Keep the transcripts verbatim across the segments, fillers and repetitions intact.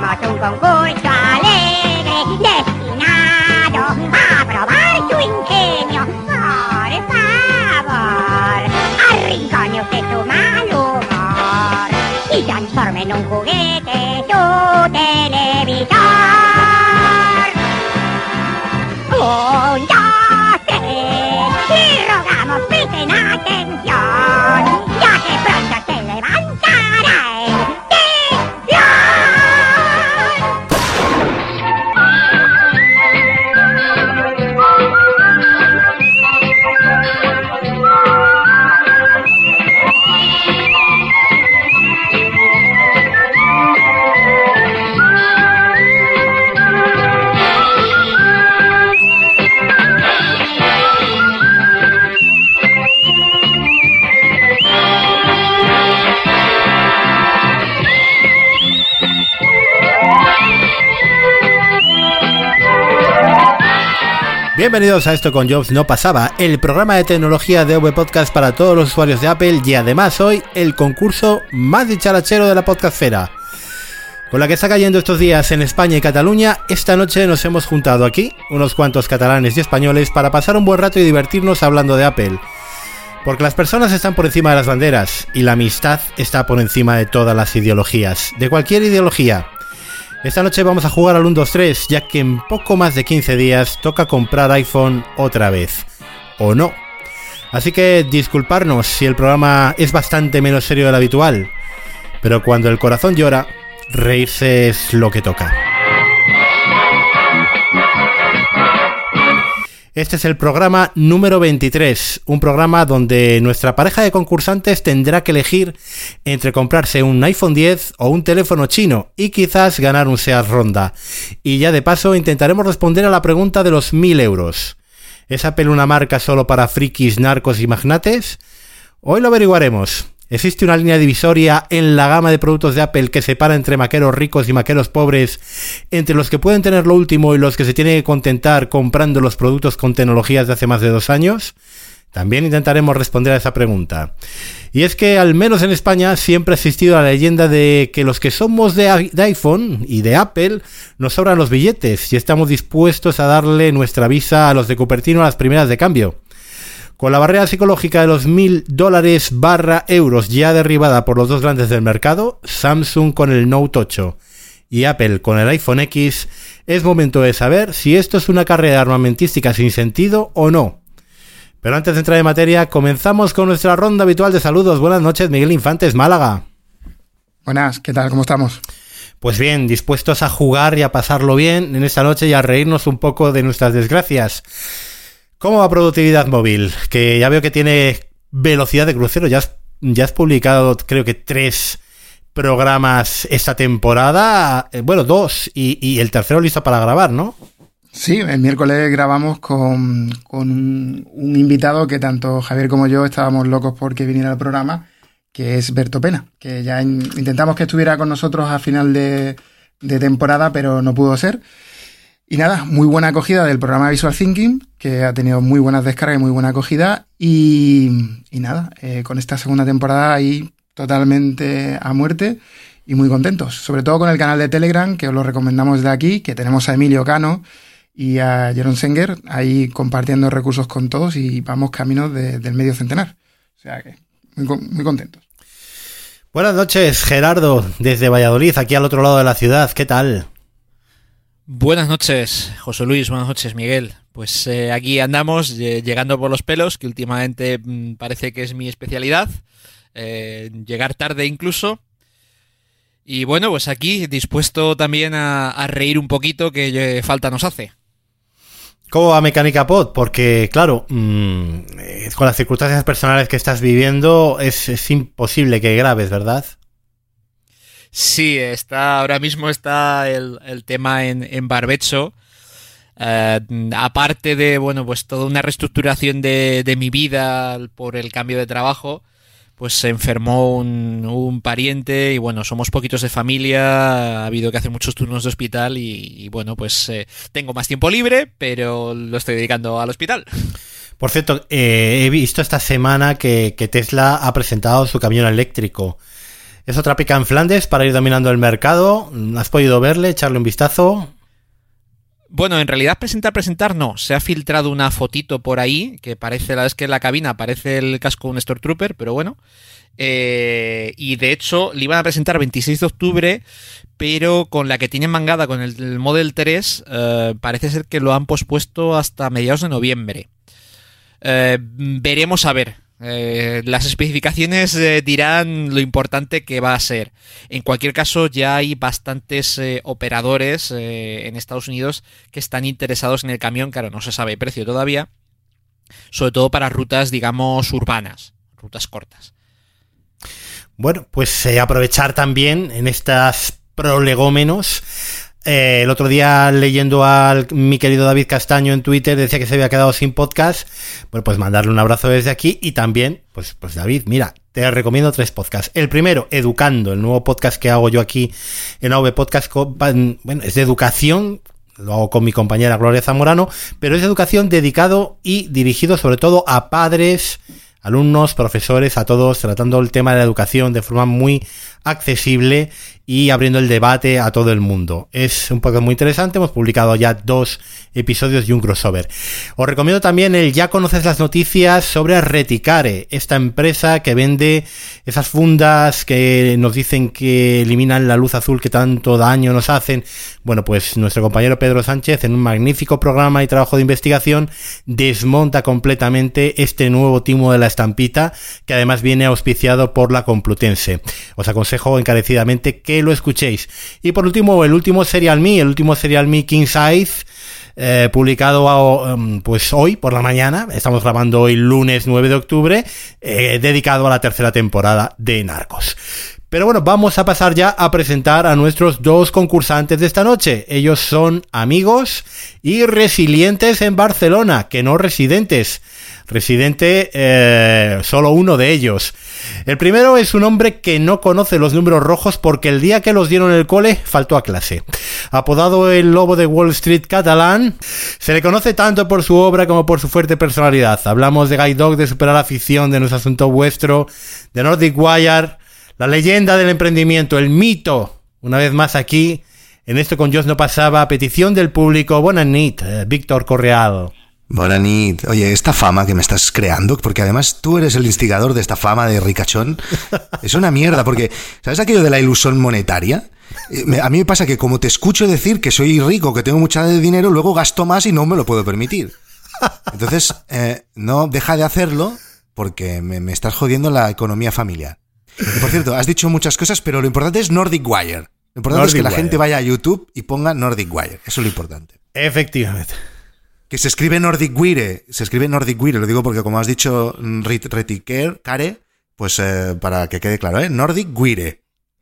Somos un concurso alegre, destinado a probar tu ingenio. Por favor, arrincone usted su mal humor y transforme en un juguete tu televisor. Un, dos, tres, y rogamos presten atención, ya que pronto se levantará el telón. Bienvenidos a Esto con Jobs No Pasaba, el programa de tecnología de V Podcast para todos los usuarios de Apple y además hoy el concurso más dicharachero de la podcastfera. Con la que está cayendo estos días en España y Cataluña, esta noche nos hemos juntado aquí, unos cuantos catalanes y españoles, para pasar un buen rato y divertirnos hablando de Apple. Porque las personas están por encima de las banderas y la amistad está por encima de todas las ideologías, de cualquier ideología. Esta noche vamos a jugar al uno dos tres, ya que en poco más de quince días toca comprar iPhone otra vez. ¿O no? Así que disculparnos si el programa es bastante menos serio de lo habitual. Pero cuando el corazón llora, reírse es lo que toca. Este es el programa número veintitrés, un programa donde nuestra pareja de concursantes tendrá que elegir entre comprarse un iPhone diez o un teléfono chino y quizás ganar un Seat Ronda. Y ya de paso intentaremos responder a la pregunta de los mil euros. ¿Es Apple una marca solo para frikis, narcos y magnates? Hoy lo averiguaremos. ¿Existe una línea divisoria en la gama de productos de Apple que separa entre maqueros ricos y maqueros pobres, entre los que pueden tener lo último y los que se tienen que contentar comprando los productos con tecnologías de hace más de dos años? También intentaremos responder a esa pregunta. Y es que, al menos en España, siempre ha existido la leyenda de que los que somos de, de iPhone y de Apple nos sobran los billetes y estamos dispuestos a darle nuestra visa a los de Cupertino a las primeras de cambio. Con la barrera psicológica de los mil dólares barra euros ya derribada por los dos grandes del mercado, Samsung con el Note ocho y Apple con el iPhone X, es momento de saber si esto es una carrera armamentística sin sentido o no. Pero antes de entrar en materia, comenzamos con nuestra ronda habitual de saludos. Buenas noches, Miguel Infantes, Málaga. Buenas, ¿qué tal? ¿Cómo estamos? Pues bien, dispuestos a jugar y a pasarlo bien en esta noche y a reírnos un poco de nuestras desgracias. ¿Cómo va Productividad Móvil? Que ya veo que tiene velocidad de crucero. Ya has, ya has publicado, creo que tres programas esta temporada. Eh, bueno, dos. Y, y el tercero listo para grabar, ¿no? Sí, el miércoles grabamos con, con un, un invitado que tanto Javier como yo estábamos locos por que viniera al programa, que es Berto Pena, que ya in, intentamos que estuviera con nosotros a final de, de temporada, pero no pudo ser. Y nada, muy buena acogida del programa Visual Thinking, que ha tenido muy buenas descargas y muy buena acogida. Y, y nada, eh, con esta segunda temporada ahí totalmente a muerte y muy contentos. Sobre todo con el canal de Telegram, que os lo recomendamos de aquí, que tenemos a Emilio Cano y a Jeroen Senger ahí compartiendo recursos con todos y vamos camino de, del medio centenar. O sea que muy, muy contentos. Buenas noches, Gerardo, desde Valladolid, aquí al otro lado de la ciudad. ¿Qué tal? Buenas noches, José Luis, buenas noches, Miguel. Pues eh, aquí andamos, eh, llegando por los pelos, que últimamente mmm, parece que es mi especialidad, eh, llegar tarde incluso. Y bueno, pues aquí dispuesto también a, a reír un poquito, que eh, falta nos hace. ¿Cómo va Mecánica Pod? Porque, claro, mmm, con las circunstancias personales que estás viviendo es, es imposible que grabes, ¿verdad? Sí, está ahora mismo está el, el tema en, en barbecho. Uh, aparte de, bueno, pues toda una reestructuración de, de mi vida por el cambio de trabajo, pues se enfermó un, un pariente y bueno, somos poquitos de familia, ha habido que hacer muchos turnos de hospital y, y bueno, pues eh, tengo más tiempo libre, pero lo estoy dedicando al hospital. Por cierto, eh, he visto esta semana que, que Tesla ha presentado su camión eléctrico. Es otra pica en Flandes para ir dominando el mercado. ¿Has podido verle, echarle un vistazo? Bueno, en realidad presentar, presentar no. Se ha filtrado una fotito por ahí, que parece, la verdad es que en la cabina parece el casco de un Stormtrooper, pero bueno. Eh, y de hecho, le iban a presentar veintiséis de octubre, pero con la que tienen mangada con el, el Model tres, eh, parece ser que lo han pospuesto hasta mediados de noviembre. Eh, veremos a ver. Eh, las especificaciones eh, dirán lo importante que va a ser. En cualquier caso, ya hay bastantes eh, operadores eh, en Estados Unidos que están interesados en el camión. Claro, no se sabe el precio todavía, sobre todo para rutas, digamos, urbanas, rutas cortas. Bueno, pues eh, aprovechar también en estas prolegómenos. Eh, el otro día, leyendo a mi querido David Castaño en Twitter, decía que se había quedado sin podcast. Bueno, pues mandarle un abrazo desde aquí. Y también, pues, pues David, mira, te recomiendo tres podcasts. El primero, Educando, el nuevo podcast que hago yo aquí en A V Podcast. Bueno, es de educación, lo hago con mi compañera Gloria Zamorano, pero es de educación dedicado y dirigido sobre todo a padres, alumnos, profesores, a todos, tratando el tema de la educación de forma muy accesible y abriendo el debate a todo el mundo. Es un podcast muy interesante, hemos publicado ya dos episodios y un crossover. Os recomiendo también el Ya conoces las noticias sobre Reticare, esta empresa que vende esas fundas que nos dicen que eliminan la luz azul que tanto daño nos hacen. Bueno, pues nuestro compañero Pedro Sánchez, en un magnífico programa y trabajo de investigación, desmonta completamente este nuevo timo de la estampita, que además viene auspiciado por la Complutense. Os aconsejo encarecidamente que lo escuchéis. Y por último, el último Serial Me, el último Serial Me King Size, eh, publicado um, pues hoy por la mañana. Estamos grabando hoy lunes nueve de octubre, eh, dedicado a la tercera temporada de Narcos. Pero bueno, vamos a pasar ya a presentar a nuestros dos concursantes de esta noche. Ellos son amigos y resilientes en Barcelona, que no residentes. Residente, eh, solo uno de ellos. El primero es un hombre que no conoce los números rojos porque el día que los dieron en el cole faltó a clase. Apodado el lobo de Wall Street catalán, se le conoce tanto por su obra como por su fuerte personalidad. Hablamos de Guide Dog, de Superar la Ficción, de Nuestro Asunto Vuestro, de Nordic Wire, la leyenda del emprendimiento, el mito. Una vez más aquí, en Esto con Josh no pasaba, a petición del público. Buenas nit, eh, Víctor Correal. Buenas nit. Oye, esta fama que me estás creando, porque además tú eres el instigador de esta fama de ricachón, es una mierda, porque ¿sabes aquello de la ilusión monetaria? A mí me pasa que como te escucho decir que soy rico, que tengo mucha dinero, luego gasto más y no me lo puedo permitir. Entonces, eh, no, deja de hacerlo porque me, me estás jodiendo la economía familiar. Y por cierto, has dicho muchas cosas, pero lo importante es Nordic Wire. Lo importante Nordic es que la Wire. gente vaya a YouTube y ponga Nordic Wire. Eso es lo importante. Efectivamente. Que se escribe Nordic Wire. Se escribe Nordic Wire. Lo digo porque, como has dicho, Reticare, pues eh, para que quede claro, ¿eh? Nordic Wire.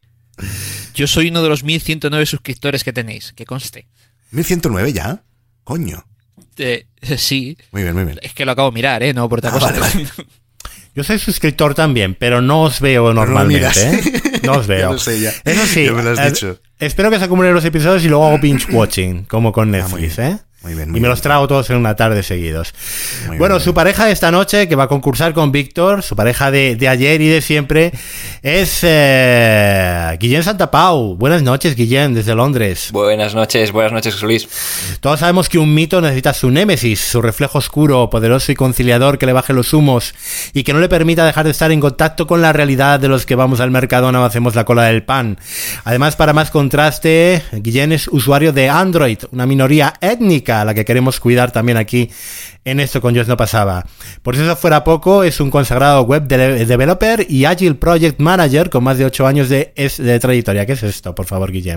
Yo soy uno de los mil ciento nueve suscriptores que tenéis, que conste. ¿mil ciento nueve ya? Coño. Eh, sí. Muy bien, muy bien. Es que lo acabo de mirar, ¿eh? No por otra ah, cosa. Vale, vale. Yo soy suscriptor también, pero no os veo normalmente, ¿eh? No os veo. Ya lo sé, ya. Eso sí, ya me lo has eh, dicho. Espero que se acumulen los episodios y luego hago binge watching, como con Netflix, ah, ¿eh? Muy bien, muy y me bien. los trago todos en una tarde seguidos. Muy bueno, bien, su bien. pareja de esta noche, que va a concursar con Víctor, su pareja de, de ayer y de siempre, es eh, Guillén Santapau. Buenas noches, Guillén, desde Londres. Buenas noches, buenas noches, José Luis. Todos sabemos que un mito necesita su némesis, su reflejo oscuro, poderoso y conciliador que le baje los humos y que no le permita dejar de estar en contacto con la realidad de los que vamos al Mercadona o hacemos la cola del pan. Además, para más contraste, Guillén es usuario de Android, una minoría étnica a la que queremos cuidar también aquí en Esto con Josh no pasaba. Por si eso fuera poco, es un consagrado web de- developer y Agile Project Manager con más de ocho años de, es- de trayectoria. ¿Qué es esto, por favor, Guillem?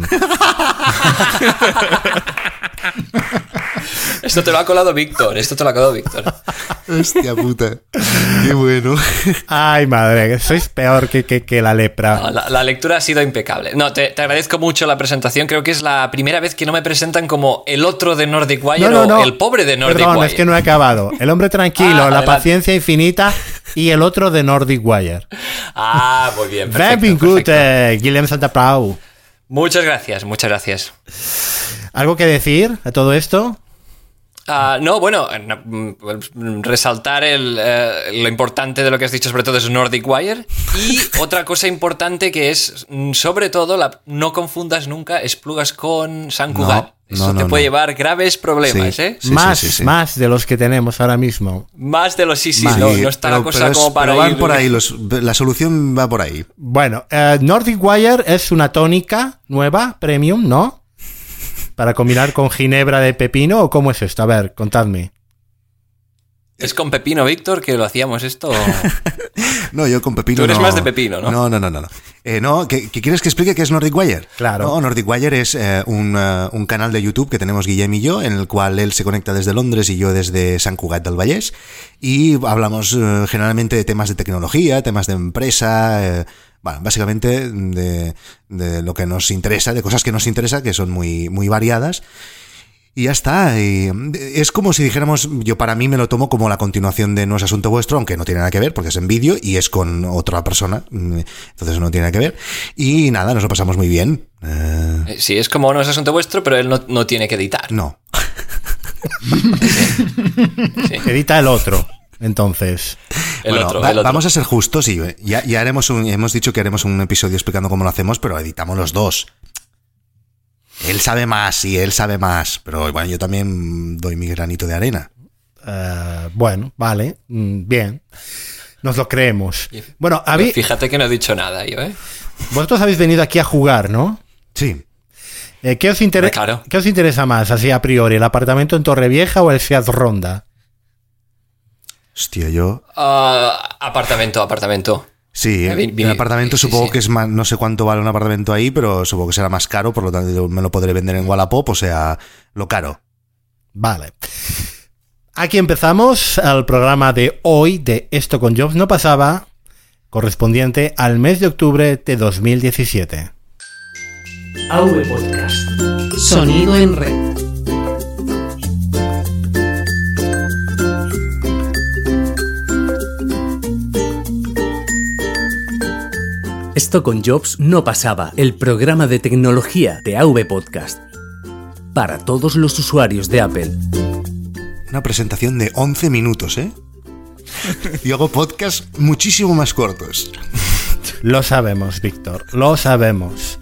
Esto te lo ha colado Víctor, esto te lo ha colado Víctor. Hostia puta. Qué bueno. Ay, madre, sois peor que, que, que la lepra. No, la, la lectura ha sido impecable. No, te, te agradezco mucho la presentación. Creo que es la primera vez que no me presentan como el otro de Nordic Wire No, no, no. o el pobre de Nordic Perdón, Wire. es que no he acabado. El hombre tranquilo, Ah, la adelante. paciencia infinita y el otro de Nordic Wire. Ah, muy bien. Perfecto, Benvingut, perfecto. eh, Guillem Santapau. Muchas gracias, muchas gracias. ¿Algo que decir a todo esto? Uh, no, bueno, no, resaltar el, uh, lo importante de lo que has dicho, sobre todo es Nordic Wire. Y otra cosa importante que es, sobre todo, la, no confundas nunca esplugas con Sant Cugat. No, Eso no, te no, puede no. llevar graves problemas, Sí. ¿eh? Sí, más, sí, sí, sí. más de los que tenemos ahora mismo. Más de los sí, sí, Más. no, no está pero, la cosa pero es- como para pero van ir... por ahí, los, la solución va por ahí. Bueno, eh, Nordic Wire es una tónica nueva, premium, ¿no? Para combinar con ginebra de pepino, ¿o cómo es esto? A ver, contadme. ¿Es con pepino, Víctor, que lo hacíamos esto? No, yo con pepino Tú eres no. más de pepino, ¿no? No, no, no, no. no. Eh, no, ¿qué, qué quieres que explique qué es Nordic Wire? Claro. No, Nordic Wire es eh, un, uh, un canal de YouTube que tenemos Guillem y yo, en el cual él se conecta desde Londres y yo desde Sant Cugat del Vallès, y hablamos uh, generalmente de temas de tecnología, temas de empresa, eh, bueno, básicamente de, de lo que nos interesa, de cosas que nos interesa, que son muy, muy variadas. Y ya está. Y es como si dijéramos, yo para mí me lo tomo como la continuación de No es Asunto Vuestro, aunque no tiene nada que ver, porque es en vídeo y es con otra persona, entonces no tiene nada que ver. Y nada, nos lo pasamos muy bien. Eh, Eh, Sí, es como no es asunto vuestro, pero él no, no tiene que editar. no. Sí. Edita el otro, entonces. El, Bueno, otro, va- el otro. Vamos a ser justos y ya, ya haremos un, hemos dicho que haremos un episodio explicando cómo lo hacemos, pero editamos los dos. Él sabe más y él sabe más, pero bueno, yo también doy mi granito de arena. Eh, bueno, vale, mm, bien. Nos lo creemos. Bueno, habí- Fíjate que no he dicho nada yo, ¿eh? vosotros habéis venido aquí a jugar, ¿no? Sí. Eh, ¿qué, os inter- Claro. ¿Qué os interesa más, así a priori, el apartamento en Torrevieja o el Fiat Ronda? Hostia, yo... Ah, apartamento, apartamento. Sí, Eh, vi- vi- el apartamento sí, supongo sí. que es más, no sé cuánto vale un apartamento ahí, pero supongo que será más caro, por lo tanto me lo podré vender en Wallapop, o sea, lo caro. Vale. Aquí empezamos el programa de hoy de Esto con Jobs no pasaba, correspondiente al mes de octubre de dos mil diecisiete. A V Podcast. Sonido en red. Esto con Jobs no pasaba, el programa de tecnología de A V Podcast. Para todos los usuarios de Apple. Una presentación de once minutos, ¿eh? Y hago podcasts muchísimo más cortos. Lo sabemos, Víctor, lo sabemos.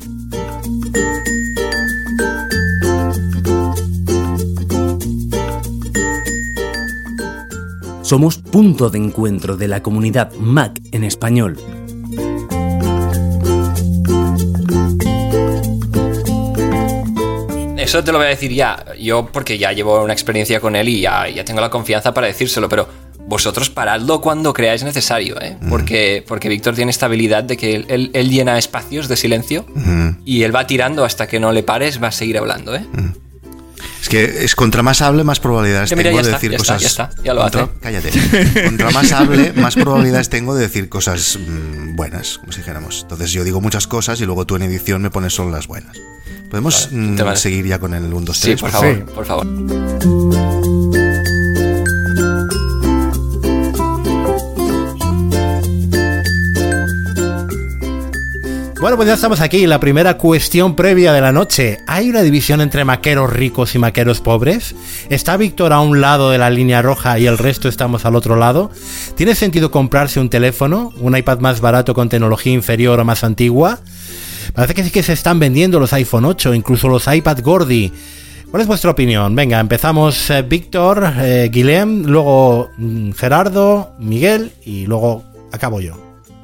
Somos punto de encuentro de la comunidad Mac en español. Eso te lo voy a decir ya, yo porque ya llevo una experiencia con él y ya, ya tengo la confianza para decírselo, pero vosotros paradlo cuando creáis necesario, ¿eh? Porque, porque Víctor tiene esta habilidad de que él, él- él llena espacios de silencio Mm. y él va tirando hasta que no le pares, va a seguir hablando, ¿eh? Es que es contra más hable, más probabilidades Que mira, tengo ya de está, decir ya está, cosas. ya está, ya lo contra- hace. Cállate. Contra más hable, más probabilidades tengo de decir cosas mm, buenas, como si dijéramos. Entonces yo digo muchas cosas y luego tú en edición me pones solo las buenas. ¿Podemos Vale, mm, te vale. seguir ya con el uno, dos, Sí, tres? por Sí. favor, por favor. Bueno, pues ya estamos aquí. La primera cuestión previa de la noche. ¿Hay una división entre maqueros ricos y maqueros pobres? ¿Está Víctor a un lado de la línea roja y el resto estamos al otro lado? ¿Tiene sentido comprarse un teléfono, un iPad más barato con tecnología inferior o más antigua? Parece que sí que se están vendiendo los iPhone ocho, incluso los iPad Gordi. ¿Cuál es vuestra opinión? Venga, empezamos eh, Víctor, eh, Guillem, luego mm, Gerardo, Miguel y luego acabo yo.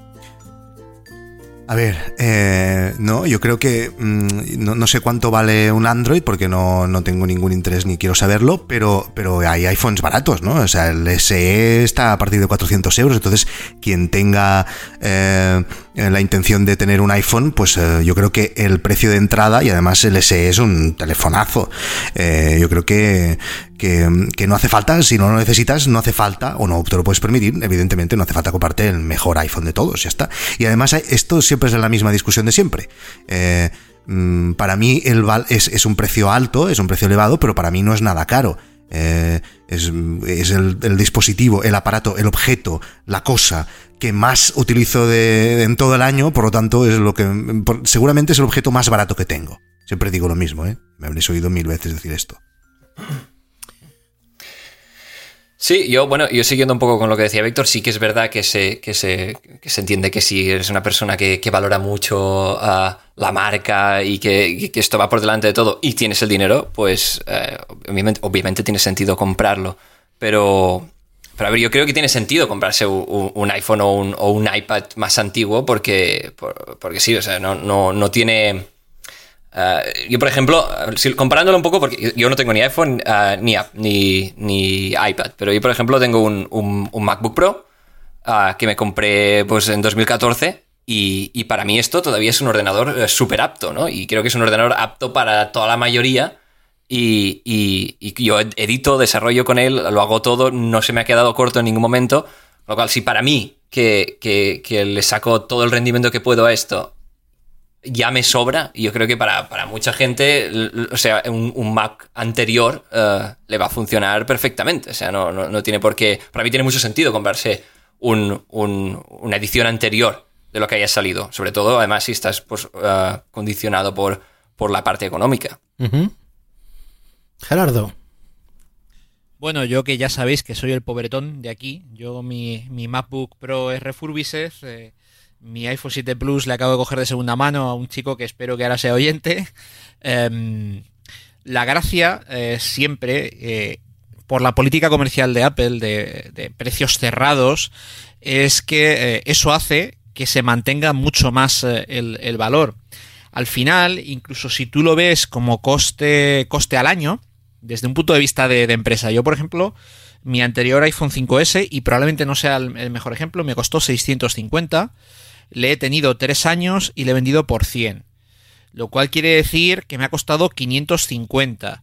A ver, eh, no, yo creo que mm, no, no sé cuánto vale un Android porque no, no tengo ningún interés ni quiero saberlo, pero, pero hay iPhones baratos, ¿no? O sea, el S E está a partir de cuatrocientos euros, entonces quien tenga eh, la intención de tener un iPhone, pues eh, yo creo que el precio de entrada, y además el S E es un telefonazo, eh, yo creo que, que, que no hace falta, si no lo necesitas, no hace falta, o no te lo puedes permitir, evidentemente no hace falta comprarte el mejor iPhone de todos, ya está. Y además esto siempre es la misma discusión de siempre. Eh, mm, para mí el val es, es un precio alto, es un precio elevado, pero para mí no es nada caro. Eh, es es el, el dispositivo, el aparato, el objeto, la cosa que más utilizo de, en todo el año, por lo tanto es lo que por, seguramente es el objeto más barato que tengo. Siempre digo lo mismo, ¿eh? Me habréis oído mil veces decir esto. Sí, yo, bueno, yo siguiendo un poco con lo que decía Víctor, sí que es verdad que se, que se, que se entiende que si eres una persona que, que valora mucho uh, la marca y que, que esto va por delante de todo y tienes el dinero, pues uh, obviamente, obviamente tiene sentido comprarlo. Pero, pero a ver, yo creo que tiene sentido comprarse un, un iPhone o un, o un iPad más antiguo porque, por, porque sí, o sea, no, no, no tiene... Uh, yo, por ejemplo, si, comparándolo un poco, porque yo no tengo ni iPhone uh, ni, ni, ni iPad, pero yo, por ejemplo, tengo un, un, un MacBook Pro uh, que me compré pues, en dos mil catorce y, y para mí esto todavía es un ordenador uh, súper apto, ¿no? Y creo que es un ordenador apto para toda la mayoría y, y, y yo edito, desarrollo con él, lo hago todo, no se me ha quedado corto en ningún momento, lo cual si para mí, que, que, que le saco todo el rendimiento que puedo a esto, ya me sobra, y yo creo que para, para mucha gente, o sea, un, un Mac anterior uh, le va a funcionar perfectamente. O sea, no, no, no tiene por qué... Para mí tiene mucho sentido comprarse un, un, una edición anterior de lo que haya salido. Sobre todo, además, si estás pues, uh, condicionado por, por la parte económica. Uh-huh. Gerardo. Bueno, yo que ya sabéis que soy el pobretón de aquí. Yo mi, mi MacBook Pro es refurbished. Eh, Mi iPhone siete Plus le acabo de coger de segunda mano a un chico que espero que ahora sea oyente. Eh, la gracia eh, siempre, eh, por la política comercial de Apple, de, de precios cerrados, es que eh, eso hace que se mantenga mucho más eh, el, el valor. Al final, incluso si tú lo ves como coste, coste al año, desde un punto de vista de, de empresa. Yo, por ejemplo, mi anterior iPhone cinco ese, y probablemente no sea el, el mejor ejemplo, me costó seiscientos cincuenta. Le he tenido tres años y le he vendido por cien. Lo cual quiere decir que me ha costado quinientos cincuenta.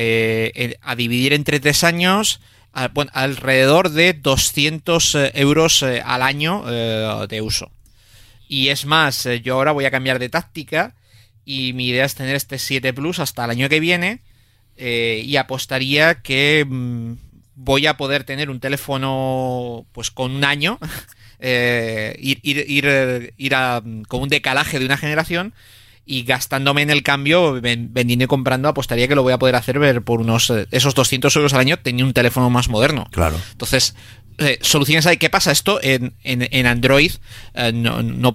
Eh, a dividir entre tres años, a, bueno, alrededor de doscientos euros eh, al año eh, de uso. Y es más, eh, yo ahora voy a cambiar de táctica y mi idea es tener este siete Plus hasta el año que viene eh, y apostaría que mmm, voy a poder tener un teléfono pues con un año... Eh, ir ir, ir, ir a, con un decalaje de una generación y gastándome en el cambio, vendiendo y comprando, apostaría que lo voy a poder hacer ver por unos esos doscientos euros al año teniendo un teléfono más moderno. Claro. Entonces, eh, soluciones hay. ¿Qué pasa? Esto en, en, en Android eh, no, no,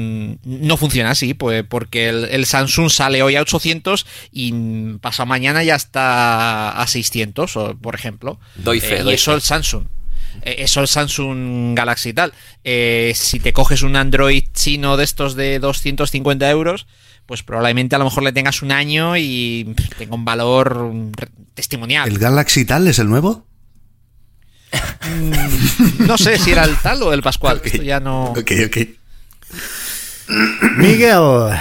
no funciona así, pues porque el, el Samsung sale hoy a ochocientos y pasado mañana ya está a seiscientos, por ejemplo. Doy fe, eh, doy y eso fe. el Samsung. Eso el Samsung Galaxy y tal. Eh, si te coges un Android chino de estos de doscientos cincuenta euros, pues probablemente a lo mejor le tengas un año y tenga un valor testimonial. ¿El Galaxy tal es el nuevo? Mm, no sé si era el tal o el Pascual. Okay. Esto ya no... Ok, ok. Miguel.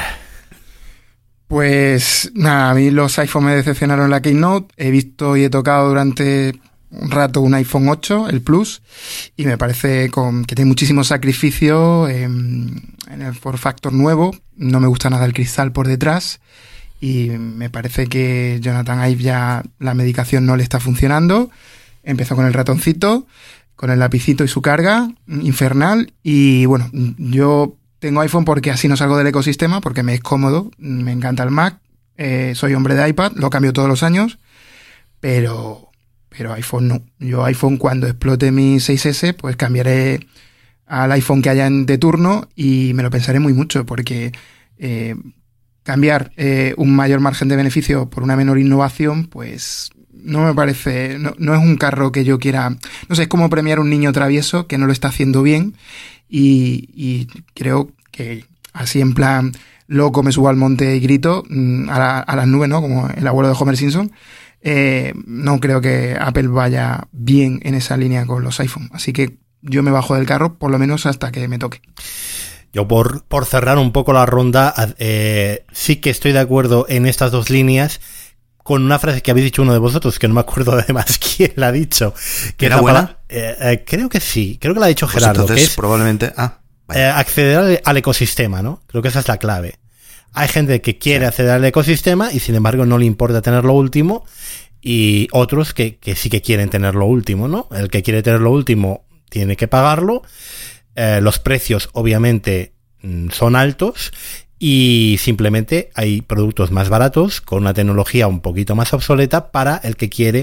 Pues nada, a mí los iPhone me decepcionaron en la Keynote. He visto y he tocado durante un rato un iPhone ocho, el Plus, y me parece con, que tiene muchísimo sacrificio en, en el form factor nuevo. No me gusta nada el cristal por detrás y me parece que Jonathan Ive ya la medicación no le está funcionando. Empezó con el ratoncito, con el lapicito y su carga infernal, y bueno, yo tengo iPhone porque así no salgo del ecosistema, porque me es cómodo, me encanta el Mac, eh, soy hombre de iPad, lo cambio todos los años, pero... Pero iPhone no. Yo iPhone cuando explote mi seis ese, pues cambiaré al iPhone que haya en, de turno y me lo pensaré muy mucho porque eh, cambiar eh, un mayor margen de beneficio por una menor innovación, pues no me parece, no, no es un carro que yo quiera, no sé, es como premiar a un niño travieso que no lo está haciendo bien y, y creo que así en plan loco me subo al monte y grito a, la, a las nubes, ¿no? Como el abuelo de Homer Simpson. Eh, no creo que Apple vaya bien en esa línea con los iPhone, así que yo me bajo del carro por lo menos hasta que me toque. Yo por, por cerrar un poco la ronda, eh, sí que estoy de acuerdo en estas dos líneas con una frase que habéis dicho uno de vosotros, que no me acuerdo además quién la ha dicho. Que ¿Era buena? Para, eh, eh, creo que sí, creo que la ha dicho Pues Gerardo. entonces, que es, probablemente... Ah, eh, acceder al, al ecosistema, ¿no? Creo que esa es la clave. Hay gente que quiere sí. acceder al ecosistema y sin embargo no le importa tener lo último, y otros que, que sí que quieren tener lo último, ¿no? El que quiere tener lo último tiene que pagarlo. Eh, los precios obviamente son altos y simplemente hay productos más baratos con una tecnología un poquito más obsoleta para el que quiere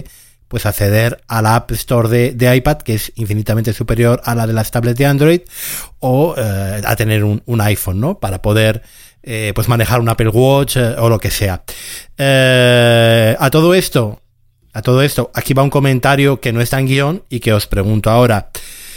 pues acceder a la App Store de, de iPad, que es infinitamente superior a la de las tablets de Android, o eh, a tener un, un iPhone, ¿no? Para poder eh, pues manejar un Apple Watch eh, o lo que sea. Eh, a todo esto, a todo esto, aquí va un comentario que no está en guión y que os pregunto ahora.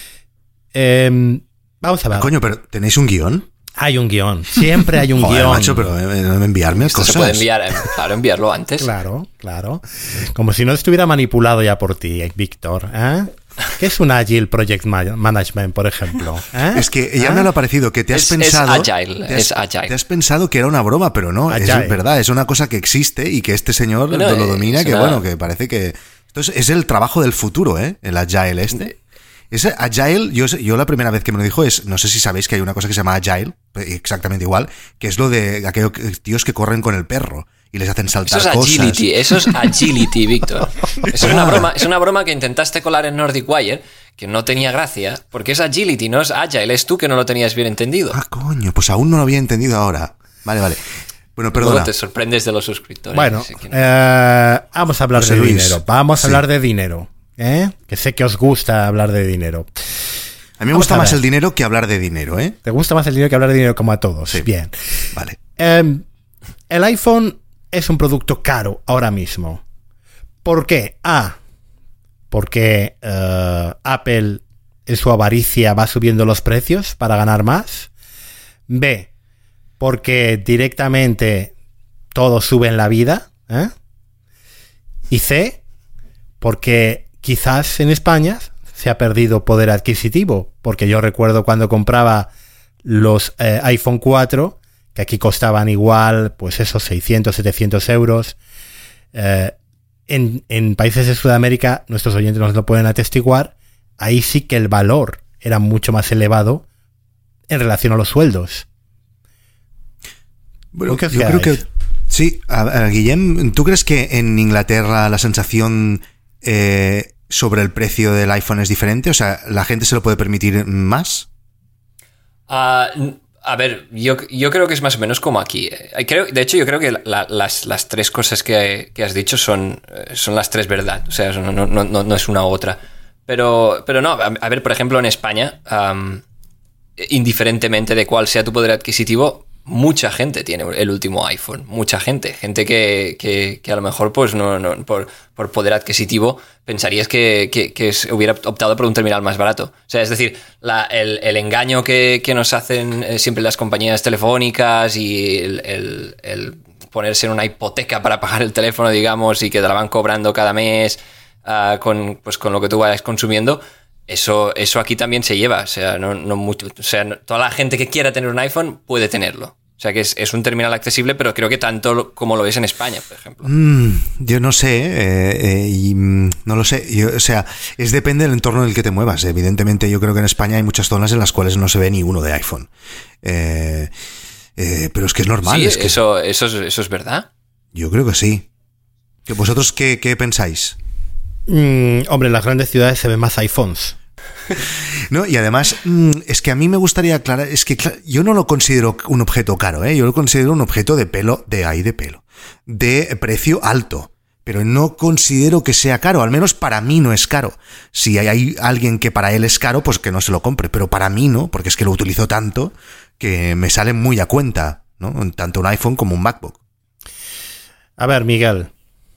Eh, vamos a ver. Coño, pero ¿tenéis un guión? Hay un guión, siempre hay un Joder, guión. macho, pero no enviarme Esto cosas. se puede enviar, claro, enviarlo antes. Claro, claro. Como si no estuviera manipulado ya por ti, eh, Víctor. ¿Eh? ¿Qué es un Agile Project Management, por ejemplo? ¿Eh? Es que ya ¿Eh? me lo ha parecido que te has Es- pensado. es agile, te has, es agile. Te has pensado que era una broma, pero no, Agile. es verdad, es una cosa que existe y que este señor Bueno, lo domina, es que una- bueno, que parece que. Esto es, es el trabajo del futuro, ¿eh? El Agile este. Ese Agile, yo, yo la primera vez que me lo dijo es, no sé si sabéis que hay una cosa que se llama Agile, exactamente igual, que es lo de aquellos tíos que corren con el perro y les hacen saltar Eso es cosas. agility, eso es agility, Víctor. Eso es una broma, es una broma que intentaste colar en Nordic Wire, que no tenía gracia, porque es agility, no es agile, es tú que no lo tenías bien entendido. Ah, coño, pues aún no lo había entendido ahora. Vale, vale. Bueno, Luego perdona. te sorprendes de los suscriptores. Bueno, Así que no. eh, vamos a hablar José de Luis. dinero. Vamos a Sí. hablar de dinero. ¿eh? Que sé que os gusta hablar de dinero. A mí me Vamos gusta a más ver. el dinero que hablar de dinero, ¿eh? ¿Te gusta más el dinero que hablar de dinero, como a todos? Sí. Bien. Vale. Eh, el iPhone es un producto caro ahora mismo. ¿Por qué? A, porque eh, Apple en su avaricia va subiendo los precios para ganar más. B, porque directamente todo sube en la vida. ¿eh? Y C, porque quizás en España se ha perdido poder adquisitivo, porque yo recuerdo cuando compraba los eh, iPhone cuatro, que aquí costaban igual, pues esos seiscientos, setecientos euros. Eh, en, en países de Sudamérica, nuestros oyentes nos lo pueden atestiguar, ahí sí que el valor era mucho más elevado en relación a los sueldos. Bueno, ¿Qué os yo creo quedáis? que sí, a, a Guillem, ¿tú crees que en Inglaterra la sensación eh, sobre el precio del iPhone es diferente? O sea, ¿la gente se lo puede permitir más? Ah, a ver, yo, yo creo que es más o menos como aquí. Eh, Creo, de hecho, yo creo que la- las, las tres cosas que, que has dicho son, eh, son las tres verdad. O sea, no, no, no, no es una u otra. Pero, pero no, a, a ver, por ejemplo, en España, am, indiferentemente de cuál sea tu poder adquisitivo, mucha gente tiene el último iPhone, mucha gente, gente que, que, que a lo mejor pues no, no por, por poder adquisitivo pensarías que, que, que es- hubiera optado por un terminal más barato. O sea, es decir, la, el, el engaño que, que nos hacen eh, siempre las compañías telefónicas y el, el, el ponerse en una hipoteca para pagar el teléfono, digamos, y que te la van cobrando cada mes uh, con, pues, con lo que tú vayas consumiendo. Eso, eso aquí también se lleva, o sea, no, no mucho, o sea, no- toda la gente que quiera tener un iPhone puede tenerlo. O sea, que es, es un terminal accesible, pero creo que tanto lo- como lo es en España, por ejemplo. Mm, yo no sé, eh, eh, y, mm, no lo sé. Yo, o sea, es depende del entorno en el que te muevas. Evidentemente, yo creo que en España hay muchas zonas en las cuales no se ve ni uno de iPhone. Eh, eh, pero es que es normal. Sí, es que eso, eso, es, eso es verdad. yo creo que sí. ¿Que ¿Vosotros qué, qué pensáis? Mm, hombre, en las grandes ciudades se ven más iPhones. No, y además, mm, es que a mí me gustaría aclarar, es que cla- yo no lo considero un objeto caro, ¿eh? Yo lo considero un objeto de pelo, de ahí de pelo, de precio alto, pero no considero que sea caro, al menos para mí no es caro. Si hay, hay alguien que para él es caro, pues que no se lo compre, pero para mí no, porque es que lo utilizo tanto que me sale muy a cuenta, ¿no? Tanto un iPhone como un MacBook. A ver, Miguel.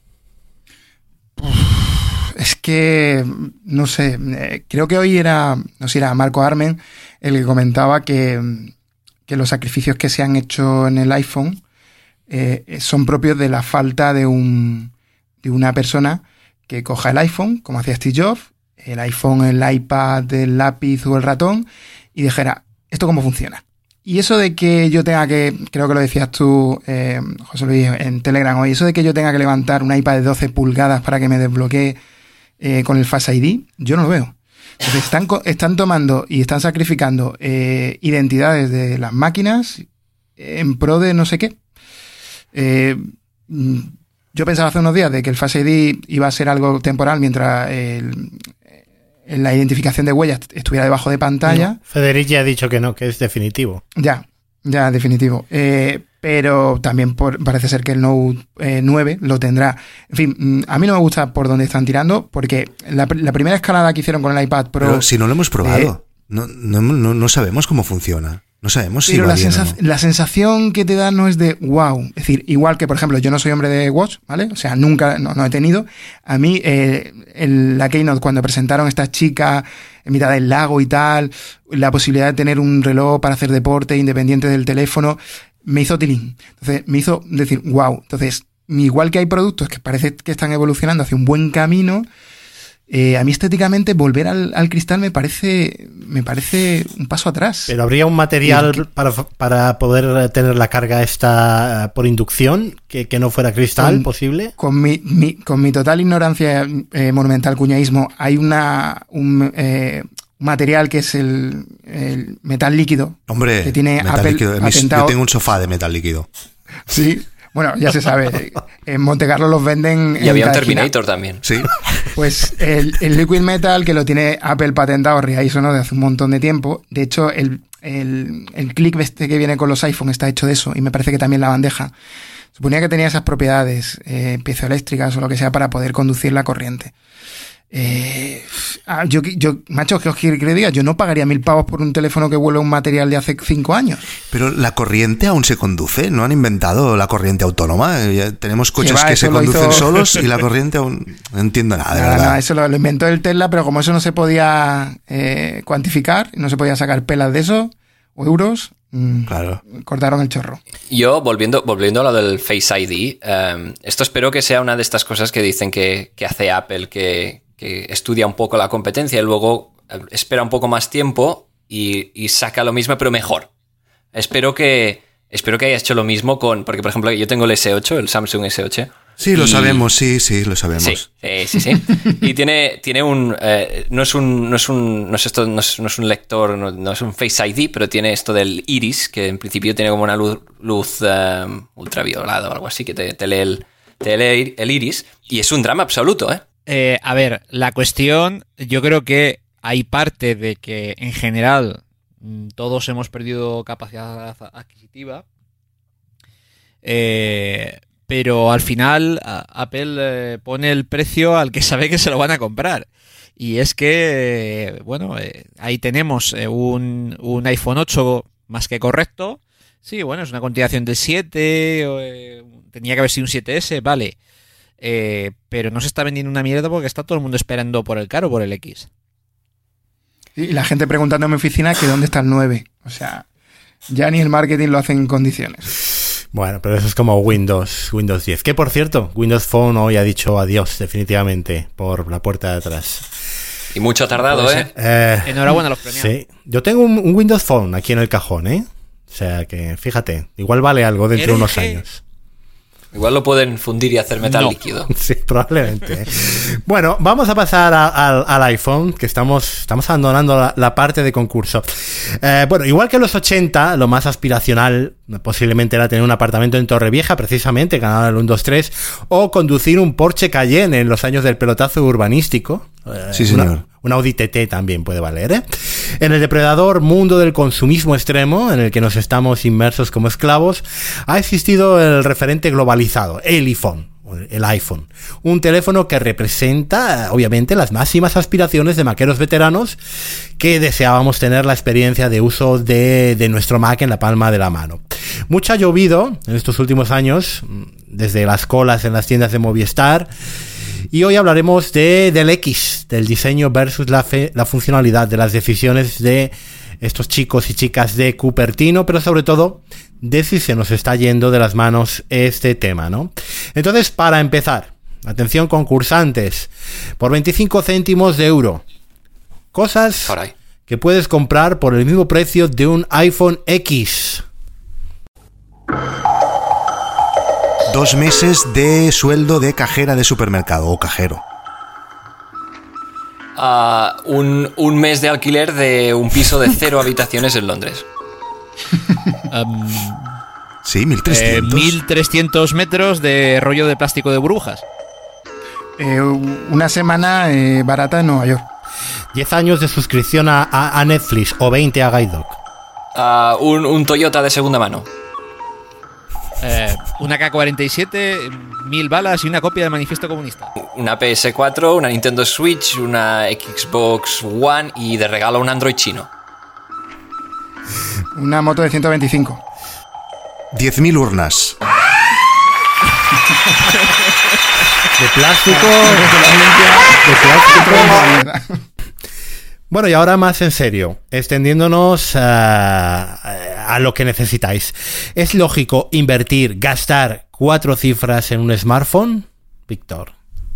Es que, no sé, eh, creo que hoy era, no sé, era Marco Armen el que comentaba que, que los sacrificios que se han hecho en el iPhone eh, son propios de la falta de, un, de una persona que coja el iPhone, como hacía Steve Jobs, el iPhone, el iPad, el lápiz o el ratón, y dijera, ¿esto cómo funciona? Y eso de que yo tenga que, creo que lo decías tú, eh, José Luis, en Telegram hoy, eso de que yo tenga que levantar un iPad de doce pulgadas para que me desbloquee eh, con el Face I D, yo no lo veo. Entonces están, co- están tomando y están sacrificando eh, identidades de las máquinas en pro de no sé qué. Eh, mm, yo pensaba hace unos días de que el Face I D iba a ser algo temporal mientras el, la identificación de huellas estuviera debajo de pantalla. No, Federici ha dicho que no, que es definitivo. Ya, ya, definitivo. Eh, pero también por, parece ser que el Note eh, nueve lo tendrá. En fin, a mí no me gusta por dónde están tirando, porque la, la primera escalada que hicieron con el iPad Pro... Pero si no lo hemos probado, eh, no, no, no, no sabemos cómo funciona. No sabemos si pero va la, bien sensa- o no. la sensación que te da no es de wow. Es decir, igual que, por ejemplo, yo no soy hombre de Watch, ¿vale? O sea, nunca, no, no he tenido. A mí, eh, el, la Keynote, cuando presentaron a esta chica en mitad del lago y tal, la posibilidad de tener un reloj para hacer deporte independiente del teléfono, me hizo tilín. Entonces, me hizo decir wow. Entonces, igual que hay productos que parece que están evolucionando hacia un buen camino, Eh, a mí estéticamente volver al, al cristal me parece me parece un paso atrás. Pero habría un material ¿Qué? para, para poder tener la carga esta por inducción que, que no fuera cristal Con- posible. Con mi, mi- con mi total ignorancia eh, monumental cuñaísmo, hay una un eh, material que es el, el metal líquido. Hombre, que tiene metal Apple líquido. Mis- patentado. Yo tengo un sofá de metal líquido. Sí, bueno, ya se sabe. En Monte Carlo los venden. Y en había un cada esquina. Terminator también. Sí. Pues el, el Liquid Metal, que lo tiene Apple patentado, Riaiso, ¿no? De hace un montón de tiempo. De hecho, el, el, el click este que viene con los iPhone está hecho de eso, y me parece que también la bandeja. Suponía que tenía esas propiedades eh, piezoeléctricas o lo que sea para poder conducir la corriente. Eh, ah, yo, yo, macho, ¿qué os quiere que le diga? Yo no pagaría mil pavos por un teléfono que vuelve un material de hace cinco años. Pero la corriente aún se conduce, ¿no han inventado la corriente autónoma? Ya tenemos coches va, que eso se lo conducen hizo- solos y la corriente aún no entiendo nada, de Nada, verdad. nada, eso lo, lo inventó el Tesla, pero como eso no se podía eh, cuantificar, no se podía sacar pelas de eso, o euros, mm, Claro. cortaron el chorro. Yo, volviendo, volviendo a lo del Face I D, um, esto espero que sea una de estas cosas que dicen que, que hace Apple, que, que estudia un poco la competencia y luego eh, espera un poco más tiempo y, y saca lo mismo, pero mejor. Espero que, espero que haya hecho lo mismo con... Porque, por ejemplo, yo tengo el ese ocho, el Samsung ese ocho. Sí, lo y- sabemos, sí, sí, lo sabemos. Sí, sí, sí, sí. Y tiene, tiene un, eh, no es un, no es un, no es esto, no es, no es un lector, no, no es un Face I D, pero tiene esto del iris, que en principio tiene como una luz, luz eh, ultraviolada o algo así, que te, te lee el, te lee el iris, y es un drama absoluto, ¿eh? Eh, a ver, la cuestión, yo creo que hay parte de que en general mm, todos hemos perdido capacidad adquisitiva, eh, pero al final a- Apple eh, pone el precio al que sabe que se lo van a comprar. Y es que, eh, bueno, eh, ahí tenemos eh, un, un iPhone ocho más que correcto. Sí, bueno, es una continuación del siete, o, eh, tenía que haber sido un siete ese, vale. Eh, pero no se está vendiendo una mierda porque está todo el mundo esperando por el caro, por el X. Y la gente preguntando en mi oficina que dónde está el nueve. O sea, ya ni el marketing lo hacen en condiciones. Bueno, pero eso es como Windows, Windows diez. Que por cierto, Windows Phone hoy ha dicho adiós definitivamente por la puerta de atrás. Y mucho ha tardado, Puede ¿eh? ser. Eh, Enhorabuena a los premiados. sí, yo tengo un, un Windows Phone aquí en el cajón, ¿eh? O sea que, fíjate, igual vale algo dentro de unos R G. años. Igual lo pueden fundir y hacer metal No. líquido. Sí, probablemente. Bueno, vamos a pasar a- al, al iPhone, que estamos, estamos abandonando la, la parte de concurso. Eh, bueno, igual que en los ochenta, lo más aspiracional posiblemente era tener un apartamento en Torrevieja, precisamente, ganar el uno dos tres, o conducir un Porsche Cayenne en los años del pelotazo urbanístico. Eh, Sí, señor. Una, un Audi T T también puede valer, ¿eh? En el depredador mundo del consumismo extremo, en el que nos estamos inmersos como esclavos, ha existido el referente globalizado, el iPhone. El iPhone, un teléfono que representa obviamente las máximas aspiraciones de maqueros veteranos que deseábamos tener la experiencia de uso de, de nuestro Mac en la palma de la mano. Mucho ha llovido en estos últimos años, desde las colas en las tiendas de Movistar, y hoy hablaremos de, del X, del diseño versus la, fe, la funcionalidad, de las decisiones de estos chicos y chicas de Cupertino, pero sobre todo de si se nos está yendo de las manos este tema, ¿no? Entonces, para empezar, atención concursantes, por veinticinco céntimos de euro, cosas Caray. que puedes comprar por el mismo precio de un iPhone X. Dos meses de sueldo de cajera de supermercado o cajero. Ah, un, un mes de alquiler de un piso de cero habitaciones en Londres. Um, Sí, mil eh, trescientos. mil trescientos metros de rollo de plástico de burbujas. Eh, una semana eh, barata en Nueva York. diez años de suscripción a, a, a Netflix o veinte a Guide Dog. Ah, un, un Toyota de segunda mano. Eh, una K cuarenta y siete, mil balas y una copia del Manifiesto Comunista. Una P S cuatro, una Nintendo Switch, una Xbox One y de regalo un Android chino. Una moto de ciento veinticinco. diez mil urnas. De plástico. De plástico. Bueno, y ahora más en serio, extendiéndonos a, a lo que necesitáis. ¿Es lógico invertir, gastar cuatro cifras en un smartphone, Víctor?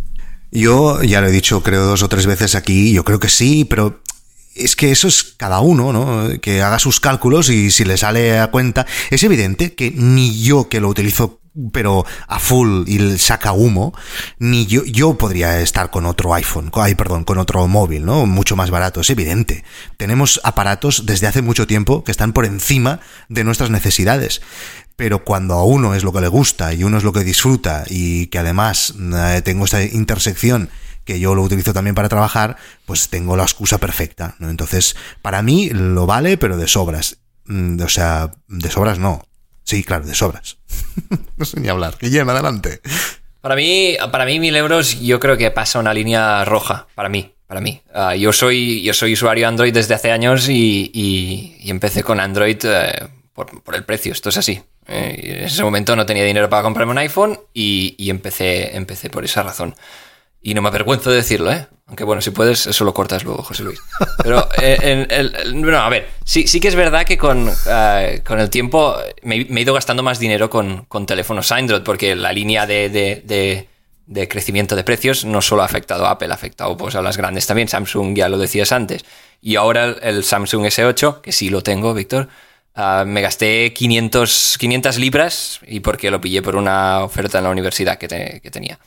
Yo ya lo he dicho, creo, dos o tres veces aquí, yo creo que sí, pero es que eso es cada uno, ¿no? Que haga sus cálculos y si le sale a cuenta. Es evidente que ni yo, que lo utilizo pero a full y saca humo, ni yo yo podría estar con otro iPhone, con, ay, perdón, con otro móvil, ¿no? Mucho más barato, es evidente. Tenemos aparatos desde hace mucho tiempo que están por encima de nuestras necesidades. Pero cuando a uno es lo que le gusta y uno es lo que disfruta y que además eh, tengo esta intersección que yo lo utilizo también para trabajar, pues tengo la excusa perfecta, ¿no? Entonces, para mí lo vale, pero de sobras. Mm, o sea, de sobras no. Sí, claro, de sobras. No sé ni hablar. Guillem, adelante. Para mí, para mí mil euros yo creo que pasa una línea roja. Para mí, para mí. Uh, yo soy yo soy usuario Android desde hace años y, y, y empecé con Android uh, por, por el precio. Esto es así. Eh, en ese momento no tenía dinero para comprarme un iPhone y, y empecé, empecé por esa razón. Y no me avergüenzo de decirlo, ¿eh? Aunque bueno, si puedes, eso lo cortas luego, José Luis. Pero, eh, en, el, el, bueno, a ver, sí, sí que es verdad que con, uh, con el tiempo me, me he ido gastando más dinero con, con teléfonos Android, porque la línea de, de, de, de crecimiento de precios no solo ha afectado a Apple, ha afectado pues, a las grandes también. Samsung, ya lo decías antes. Y ahora el, el Samsung ese ocho, que sí lo tengo, Víctor, uh, me gasté quinientas libras y porque lo pillé por una oferta en la universidad que, te, que tenía.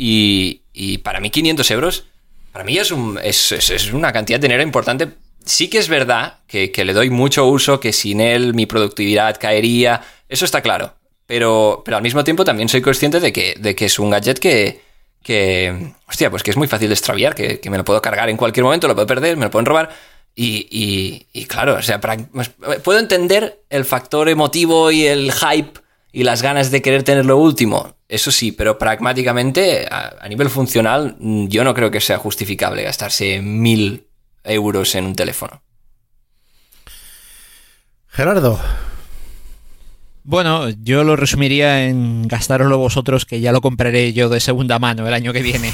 Y, y para mí quinientos euros, para mí es, un, es, es, es una cantidad de dinero importante. Sí que es verdad que, que le doy mucho uso, que sin él mi productividad caería, eso está claro. Pero, pero al mismo tiempo también soy consciente de que, de que es un gadget que, que, hostia, pues que es muy fácil de extraviar, que, que me lo puedo cargar en cualquier momento, lo puedo perder, me lo pueden robar. Y, y, y claro, o sea, para, puedo entender el factor emotivo y el hype y las ganas de querer tener lo último. Eso sí, pero pragmáticamente, a, a nivel funcional, yo no creo que sea justificable gastarse mil euros en un teléfono. Gerardo. Bueno, yo lo resumiría en gastároslo vosotros, que ya lo compraré yo de segunda mano el año que viene.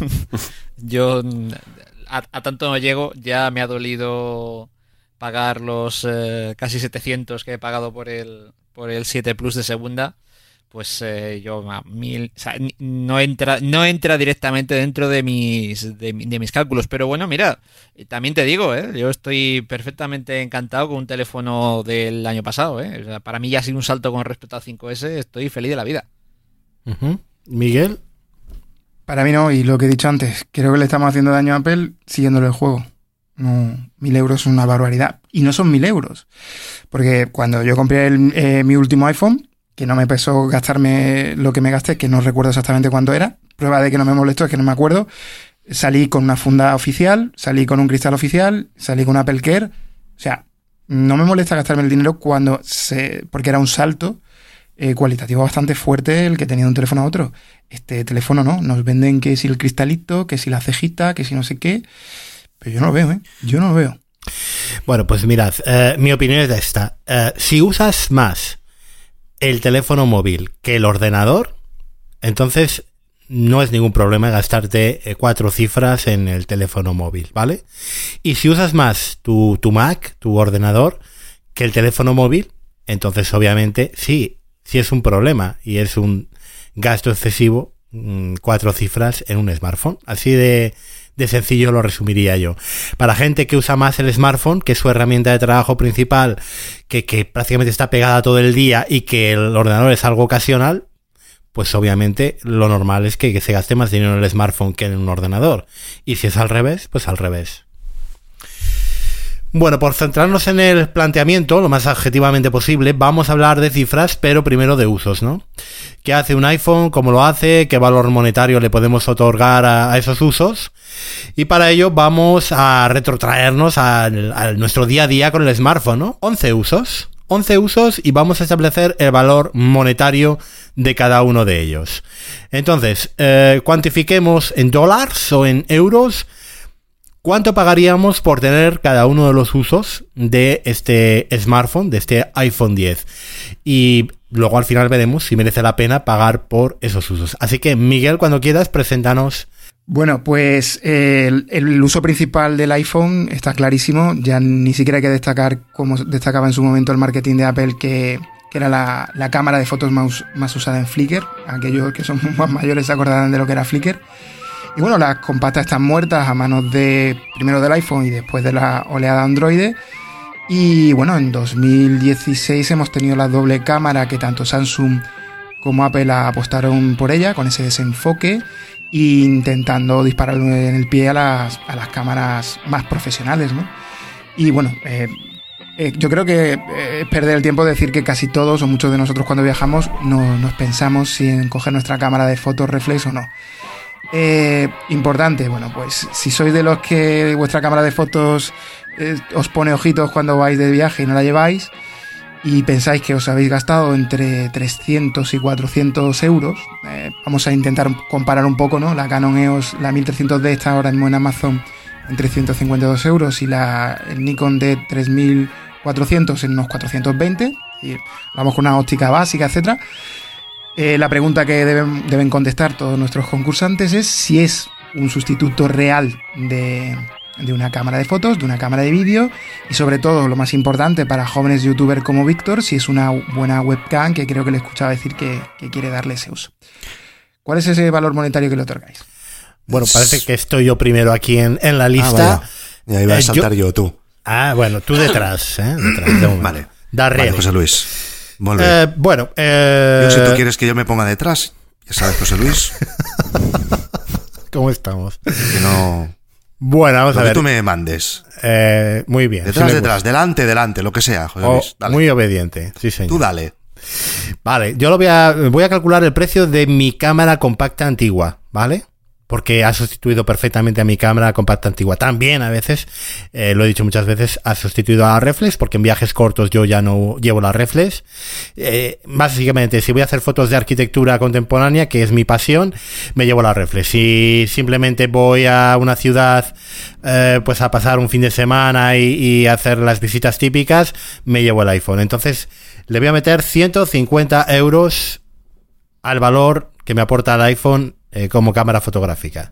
Yo a, a tanto no llego, ya me ha dolido pagar los eh, casi setecientos que he pagado por el, por el siete Plus de segunda. Pues eh, yo a mil, o sea, no entra no entra directamente dentro de mis de, de mis cálculos, pero bueno, mira, también te digo, ¿eh? Yo estoy perfectamente encantado con un teléfono del año pasado, ¿eh? O sea, para mí ya ha sido un salto con respecto al cinco ese, estoy feliz de la vida. Uh-huh. Miguel. Para mí no, y lo que he dicho antes, creo que le estamos haciendo daño a Apple siguiéndole el juego. No, mil euros es una barbaridad, y no son mil euros, porque cuando yo compré el, eh, mi último iPhone, que no me pesó gastarme lo que me gasté, que no recuerdo exactamente cuánto era. Prueba de que no me molestó es que no me acuerdo. Salí con una funda oficial, salí con un cristal oficial, salí con un Apple Care. O sea, no me molesta gastarme el dinero cuando se, porque era un salto eh, cualitativo bastante fuerte el que tenía de un teléfono a otro. Este teléfono no, nos venden que si el cristalito, que si la cejita, que si no sé qué. Pero yo no lo veo, ¿eh? Yo no lo veo. Bueno, pues mirad, eh, mi opinión es esta. Eh, si usas más el teléfono móvil que el ordenador, entonces no es ningún problema gastarte eh, cuatro cifras en el teléfono móvil, ¿vale? Y si usas más tu, tu Mac, tu ordenador, que el teléfono móvil, entonces obviamente sí, sí es un problema y es un gasto excesivo, mmm, cuatro cifras en un smartphone. Así de, de sencillo lo resumiría yo. Para gente que usa más el smartphone, que es su herramienta de trabajo principal, que, que prácticamente está pegada todo el día y que el ordenador es algo ocasional, pues obviamente lo normal es que, que se gaste más dinero en el smartphone que en un ordenador. Y si es al revés, pues al revés. Bueno, por centrarnos en el planteamiento lo más objetivamente posible, vamos a hablar de cifras, pero primero de usos, ¿no? ¿Qué hace un iPhone? ¿Cómo lo hace? ¿Qué valor monetario le podemos otorgar a, a esos usos? Y para ello vamos a retrotraernos a, a nuestro día a día con el smartphone, ¿no? once usos. once usos y vamos a establecer el valor monetario de cada uno de ellos. Entonces, eh, cuantifiquemos en dólares o en euros cuánto pagaríamos por tener cada uno de los usos de este smartphone, de este iPhone diez. Y luego al final veremos si merece la pena pagar por esos usos. Así que, Miguel, cuando quieras, preséntanos. Bueno, pues eh, el, el uso principal del iPhone está clarísimo. Ya ni siquiera hay que destacar, como destacaba en su momento el marketing de Apple, que, que era la, la cámara de fotos más, más usada en Flickr. Aquellos que son más mayores se acordarán de lo que era Flickr. Y bueno, las compactas están muertas a manos de primero del iPhone y después de la oleada Android. Y bueno, en dos mil dieciséis hemos tenido la doble cámara que tanto Samsung como Apple apostaron por ella, con ese desenfoque, intentando disparar en el pie a las, a las cámaras más profesionales, ¿no? Y bueno, eh, eh, yo creo que eh, es perder el tiempo decir que casi todos o muchos de nosotros cuando viajamos no, nos pensamos si en coger nuestra cámara de fotos reflex o no. Eh, importante, bueno, pues si sois de los que vuestra cámara de fotos eh, os pone ojitos cuando vais de viaje y no la lleváis y pensáis que os habéis gastado entre trescientos y cuatrocientos euros, eh, vamos a intentar comparar un poco, ¿no? La Canon E O S, la mil trescientos D está ahora mismo en Amazon en trescientos cincuenta y dos euros y la el Nikon D tres mil cuatrocientos en unos cuatrocientos veinte, y vamos con una óptica básica, etcétera. Eh, la pregunta que deben, deben contestar todos nuestros concursantes es si es un sustituto real de, de una cámara de fotos, de una cámara de vídeo y sobre todo, lo más importante para jóvenes youtubers como Víctor, si es una buena webcam, que creo que le escuchaba decir que, que quiere darle ese uso. ¿Cuál es ese valor monetario que le otorgáis? Bueno, parece que estoy yo primero aquí en, en la lista. Ah, ya iba a saltar eh, yo, yo, tú. Ah, bueno, tú detrás, ¿eh? Detrás de vale. Darrere. Vale, José Luis. Eh, bueno, eh... yo, si tú quieres que yo me ponga detrás, ya sabes, José Luis. ¿Cómo estamos? Que no. Bueno, vamos lo a ver. Que tú me mandes. Eh, muy bien. Detrás, sí detrás, delante, delante, lo que sea, José oh, Luis. Dale. Muy obediente, sí, señor. Tú dale. Vale, yo lo voy a voy a calcular el precio de mi cámara compacta antigua, ¿vale? Porque ha sustituido perfectamente a mi cámara compacta antigua. También a veces, eh, lo he dicho muchas veces, ha sustituido a la reflex, porque en viajes cortos yo ya no llevo la reflex. Eh, básicamente, si voy a hacer fotos de arquitectura contemporánea, que es mi pasión, me llevo la reflex. Si simplemente voy a una ciudad, eh, pues a pasar un fin de semana y, y hacer las visitas típicas, me llevo el iPhone. Entonces, le voy a meter ciento cincuenta euros al valor que me aporta el iPhone Eh, como cámara fotográfica.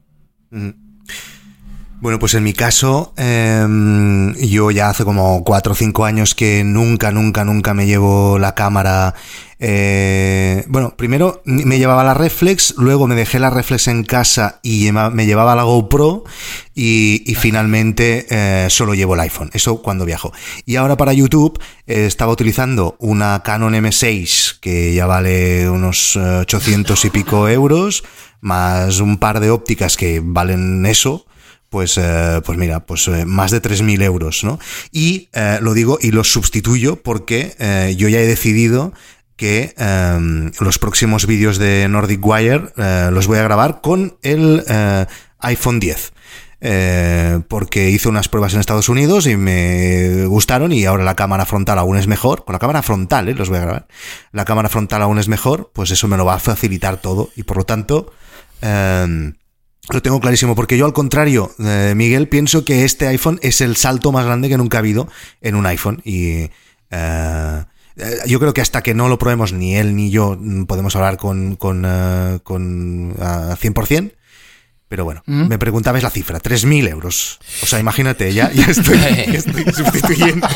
Bueno, pues en mi caso, eh, yo ya hace como cuatro o cinco años que nunca, nunca, nunca me llevo la cámara. Eh, bueno, primero me llevaba la reflex, luego me dejé la reflex en casa y me llevaba la GoPro y, y finalmente eh, solo llevo el iPhone. Eso cuando viajo. Y ahora para YouTube eh, estaba utilizando una Canon M seis que ya vale unos ochocientos y pico euros, más un par de ópticas que valen eso. Pues, eh, pues mira, pues eh, más de tres mil euros, ¿no? Y eh, lo digo y lo sustituyo porque eh, yo ya he decidido que eh, los próximos vídeos de Nordic Wire eh, los voy a grabar con el eh, iPhone diez. Eh, porque hice unas pruebas en Estados Unidos y me gustaron y ahora la cámara frontal aún es mejor. Con la cámara frontal, ¿eh? Los voy a grabar. La cámara frontal aún es mejor, pues eso me lo va a facilitar todo y por lo tanto... Eh, Lo tengo clarísimo, porque yo al contrario, eh, Miguel, pienso que este iPhone es el salto más grande que nunca ha habido en un iPhone y eh, yo creo que hasta que no lo probemos ni él ni yo podemos hablar con, con, uh, con uh, cien por ciento, pero bueno, ¿Mm? Me preguntabais la cifra, tres mil euros. O sea, imagínate, ya, ya, estoy, ya estoy sustituyendo.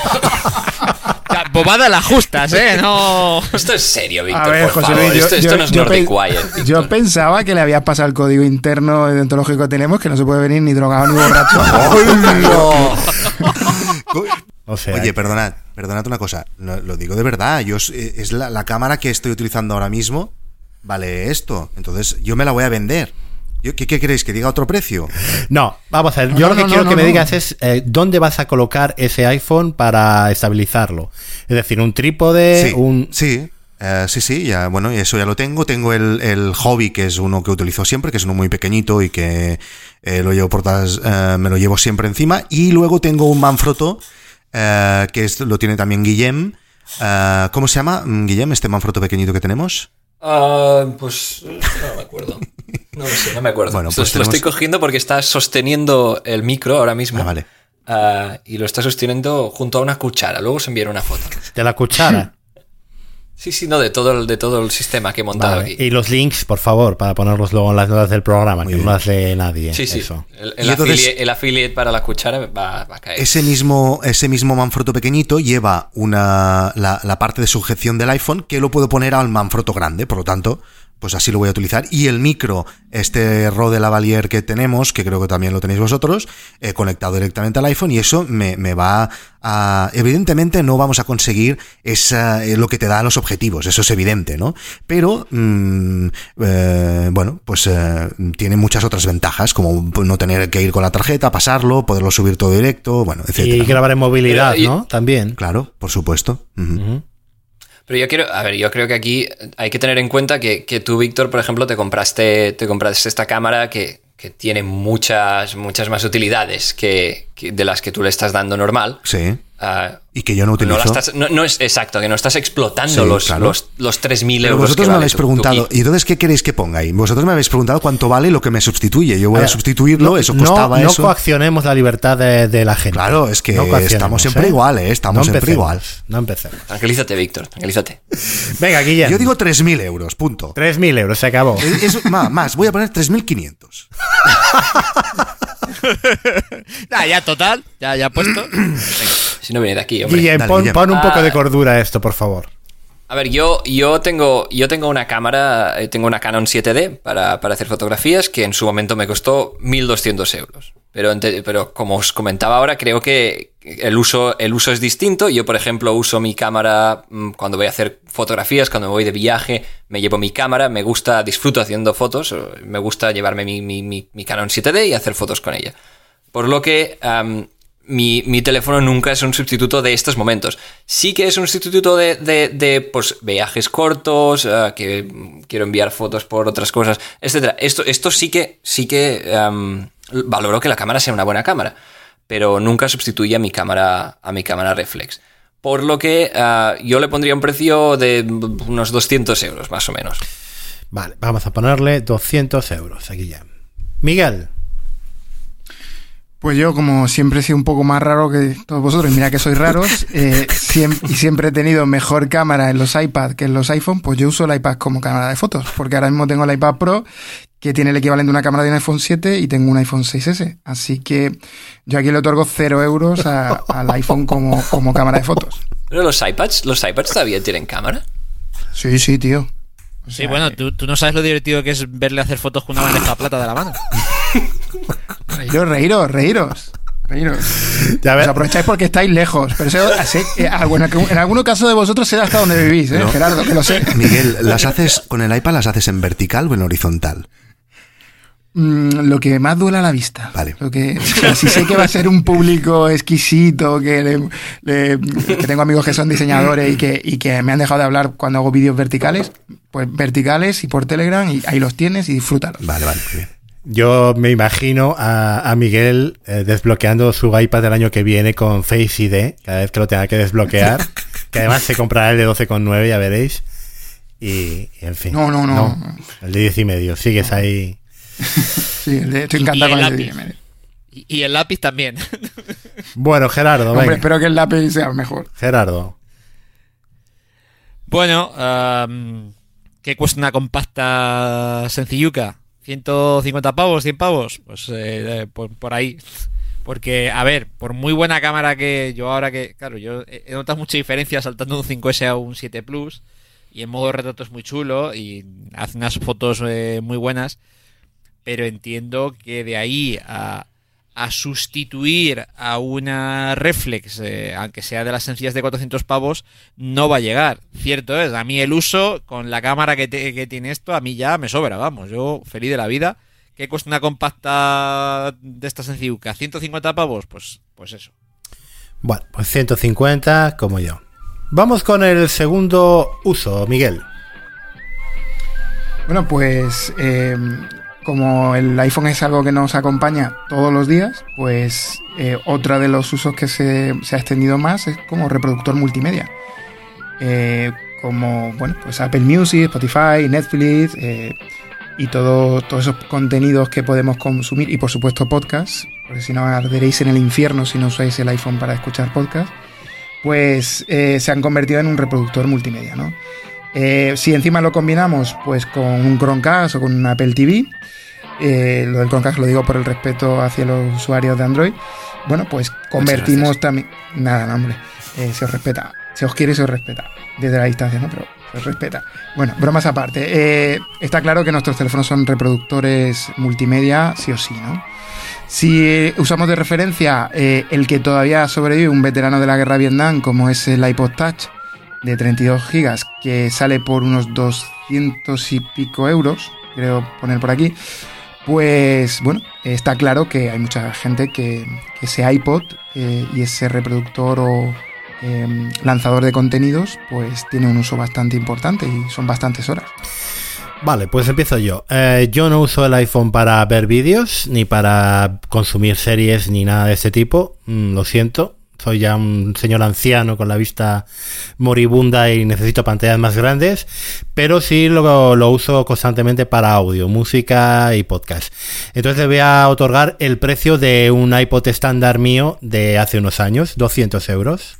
Bobada la justas, ¿eh? No. Esto es serio, Víctor, a ver, por José favor. Luis, yo, esto, esto yo, no es yo Nordic pe- Wire, Víctor. Yo pensaba que le había pasado el código interno deontológico que tenemos, que no se puede venir ni drogado ni borracho. ¡Oh, O sea, Oye, perdonad, perdonad una cosa. Lo, lo digo de verdad. Yo es la, la cámara que estoy utilizando ahora mismo. Vale esto. Entonces yo me la voy a vender. ¿Qué, ¿Qué queréis? ¿Que diga otro precio? No, vamos a ver. No, Yo no, lo que no, quiero no, que no, me no. digas es eh, dónde vas a colocar ese iPhone para estabilizarlo. Es decir, un trípode, Sí, un... sí. Uh, sí, sí, ya, bueno, eso ya lo tengo. Tengo el, el Hobby, que es uno que utilizo siempre, que es uno muy pequeñito y que eh, lo llevo por todas, uh, me lo llevo siempre encima. Y luego tengo un Manfrotto, uh, que es, lo tiene también Guillem, Uh, ¿Cómo se llama, Guillem, este Manfrotto pequeñito que tenemos? Uh, pues no me acuerdo. No lo sé, no me acuerdo. Bueno, pues lo, tenemos... lo estoy cogiendo porque está sosteniendo el micro ahora mismo. Ah, vale. Uh, y lo está sosteniendo junto a una cuchara. Luego os enviaré una foto. ¿De la cuchara? Sí, sí, no, de todo el, de todo el sistema que he montado Vale. aquí. Y los links, por favor, para ponerlos luego en las notas del programa, Muy que bien. no las lee nadie. Sí, sí. Eso. El, el, Y entonces- affiliate, el affiliate para la cuchara va, va a caer. Ese mismo, ese mismo Manfrotto pequeñito lleva una, la, la parte de sujeción del iPhone que lo puedo poner al Manfrotto grande, por lo tanto, pues así lo voy a utilizar. Y el micro, este Rode Lavalier que tenemos, que creo que también lo tenéis vosotros, eh, conectado directamente al iPhone, y eso me, me va a... Evidentemente no vamos a conseguir esa, eh, lo que te dan los objetivos, eso es evidente, ¿no? Pero, mmm, eh, bueno, pues eh, tiene muchas otras ventajas, como no tener que ir con la tarjeta, pasarlo, poderlo subir todo directo, bueno, etcétera. Y ¿no? grabar en movilidad, Pero, y- ¿no? También. Claro, por supuesto. Ujú. Ujú. Pero yo quiero, a ver, yo creo que aquí hay que tener en cuenta que, que tú, Víctor, por ejemplo, te compraste, te compraste esta cámara que, que tiene muchas, muchas más utilidades que, que de las que tú le estás dando normal. Sí. Uh, Y que yo no utilizo. No, la estás, no, no es exacto, que no estás explotando Sí, los, claro. los, los tres mil Pero euros. vosotros que me vale habéis tu- tu preguntado, kit. ¿y entonces qué queréis que ponga ahí? Vosotros me habéis preguntado cuánto vale lo que me sustituye. Yo voy A a, ver, sustituirlo, eso no, costaba no eso. coaccionemos la libertad de, de la gente. Claro, es que No coaccionemos, estamos siempre ¿eh? igual, ¿eh? Estamos No siempre empecemos, igual. No empecemos. Tranquilízate, Víctor, tranquilízate. Venga, Guillermo. Yo digo tres mil euros, punto. tres mil euros, se acabó. Es- es- más, más, voy a poner tres mil quinientos. Ah, ya total, ya, ya puesto. Si no viene de aquí, hombre. Guillem, Dale, pon, Guillem. pon un poco Ah. de cordura a esto, por favor. A ver, yo, yo, tengo, yo tengo una cámara, eh, tengo una Canon siete D para, para hacer fotografías que en su momento me costó mil doscientos euros. Pero, ente- pero como os comentaba ahora, creo que el uso, el uso es distinto. Yo, por ejemplo, uso mi cámara mm, cuando voy a hacer fotografías, cuando me voy de viaje, me llevo mi cámara, me gusta, disfruto haciendo fotos, me gusta llevarme mi, mi, mi, mi Canon siete D y hacer fotos con ella. Por lo que... Um, Mi, mi teléfono nunca es un sustituto de estos momentos. Sí que es un sustituto de, de, de pues, viajes cortos, uh, que quiero enviar fotos por otras cosas, etcétera. Esto, esto sí que, sí que um, valoro que la cámara sea una buena cámara, pero nunca sustituye a mi cámara, a mi cámara reflex. Por lo que uh, yo le pondría un precio de unos doscientos euros, más o menos. Vale, vamos a ponerle doscientos euros aquí ya. Miguel. Pues yo, como siempre he sido un poco más raro que todos vosotros, y mira que sois raros, eh, siempre, y siempre he tenido mejor cámara en los iPad que en los iPhone, pues yo uso el iPad como cámara de fotos, porque ahora mismo tengo el iPad Pro, que tiene el equivalente de una cámara de un iPhone siete, y tengo un iPhone seis ese. Así que yo aquí le otorgo cero euros a- al iPhone como, como cámara de fotos. Pero los iPads, los iPads todavía tienen cámara. Sí, sí, tío. O Sí, sea, bueno, que- tú, tú no sabes lo divertido que es verle hacer fotos con una bandeja plata de la mano. Reíros, reíros, reíros. Reíros. Ya Os ves, aprovecháis porque estáis lejos. Pero eso, así, eh, ah, bueno, en algunos casos de vosotros sé hasta dónde vivís, ¿eh, No. Gerardo? Que lo sé. Miguel, ¿las haces con el iPad, las haces en vertical o en horizontal? Mm, lo que más duele a la vista. Vale. Lo que, o sea, si sé que va a ser un público exquisito, que, le- le- que tengo amigos que son diseñadores y que, y que me han dejado de hablar cuando hago vídeos verticales, pues verticales y por Telegram, y ahí los tienes y disfrútalos. Vale, vale, muy bien. yo me imagino a, a Miguel eh, desbloqueando su iPad del año que viene con Face I D, cada vez que lo tenga que desbloquear, que además se comprará el de doce coma nueve, ya veréis. Y, y, en fin. No, no, no. El de diez y medio, sigues ahí. Sí, el de- estoy Y encantado el con el lápiz. de medio. Y, y el lápiz también. Bueno, Gerardo, Hombre, venga. espero que el lápiz sea mejor. Gerardo. Bueno, um, ¿qué cuesta una compacta sencilluca? ¿ciento cincuenta pavos? ¿cien pavos? Pues eh, por, por ahí. Porque, a ver, por muy buena cámara que yo ahora que... Claro, yo he he notado mucha diferencia saltando de un cinco ese a un siete Plus. Y en modo retrato es muy chulo y hace unas fotos eh, muy buenas. Pero entiendo que de ahí a, a sustituir a una reflex, eh, aunque sea de las sencillas de cuatrocientos pavos, no va a llegar. Cierto es, a mí el uso con la cámara que, te- que tiene esto, a mí ya me sobra, vamos, yo feliz de la vida. ¿Qué cuesta una compacta de esta sencilluca? ¿ciento cincuenta pavos? Pues, pues eso. Bueno, pues ciento cincuenta como yo. Vamos con el segundo uso, Miguel. Bueno, pues eh, como el iPhone es algo que nos acompaña todos los días, pues eh, otro de los usos que se, se ha extendido más es como reproductor multimedia. eh, como bueno, pues Apple Music, Spotify, Netflix eh, y todo, todos esos contenidos que podemos consumir, y por supuesto podcasts, porque si no arderéis en el infierno si no usáis el iPhone para escuchar podcasts, pues eh, se han convertido en un reproductor multimedia, ¿no? Eh, si encima lo combinamos pues con un Chromecast o con un Apple T V, eh, lo del Chromecast lo digo por el respeto hacia los usuarios de Android, bueno, pues convertimos también... Nada, no, hombre, eh, se os respeta, se os quiere y se os respeta, desde la distancia, ¿no? Pero se os respeta. Bueno, bromas aparte, eh, está claro que nuestros teléfonos son reproductores multimedia, sí o sí, ¿no? Si eh, usamos de referencia eh, el que todavía sobrevive, un veterano de la guerra de Vietnam, como es el iPod Touch de treinta y dos gigas, que sale por unos doscientos y pico euros, creo poner por aquí, pues bueno, está claro que hay mucha gente que, que ese iPod eh, y ese reproductor o eh, lanzador de contenidos pues tiene un uso bastante importante y son bastantes horas. Vale, pues empiezo yo. Eh, yo no uso el iPhone para ver vídeos, ni para consumir series, ni nada de ese tipo. Mm, lo siento. Soy ya un señor anciano con la vista moribunda y necesito pantallas más grandes, pero sí lo, lo uso constantemente para audio, música y podcast. Entonces le voy a otorgar el precio de un iPod estándar mío de hace unos años, doscientos euros.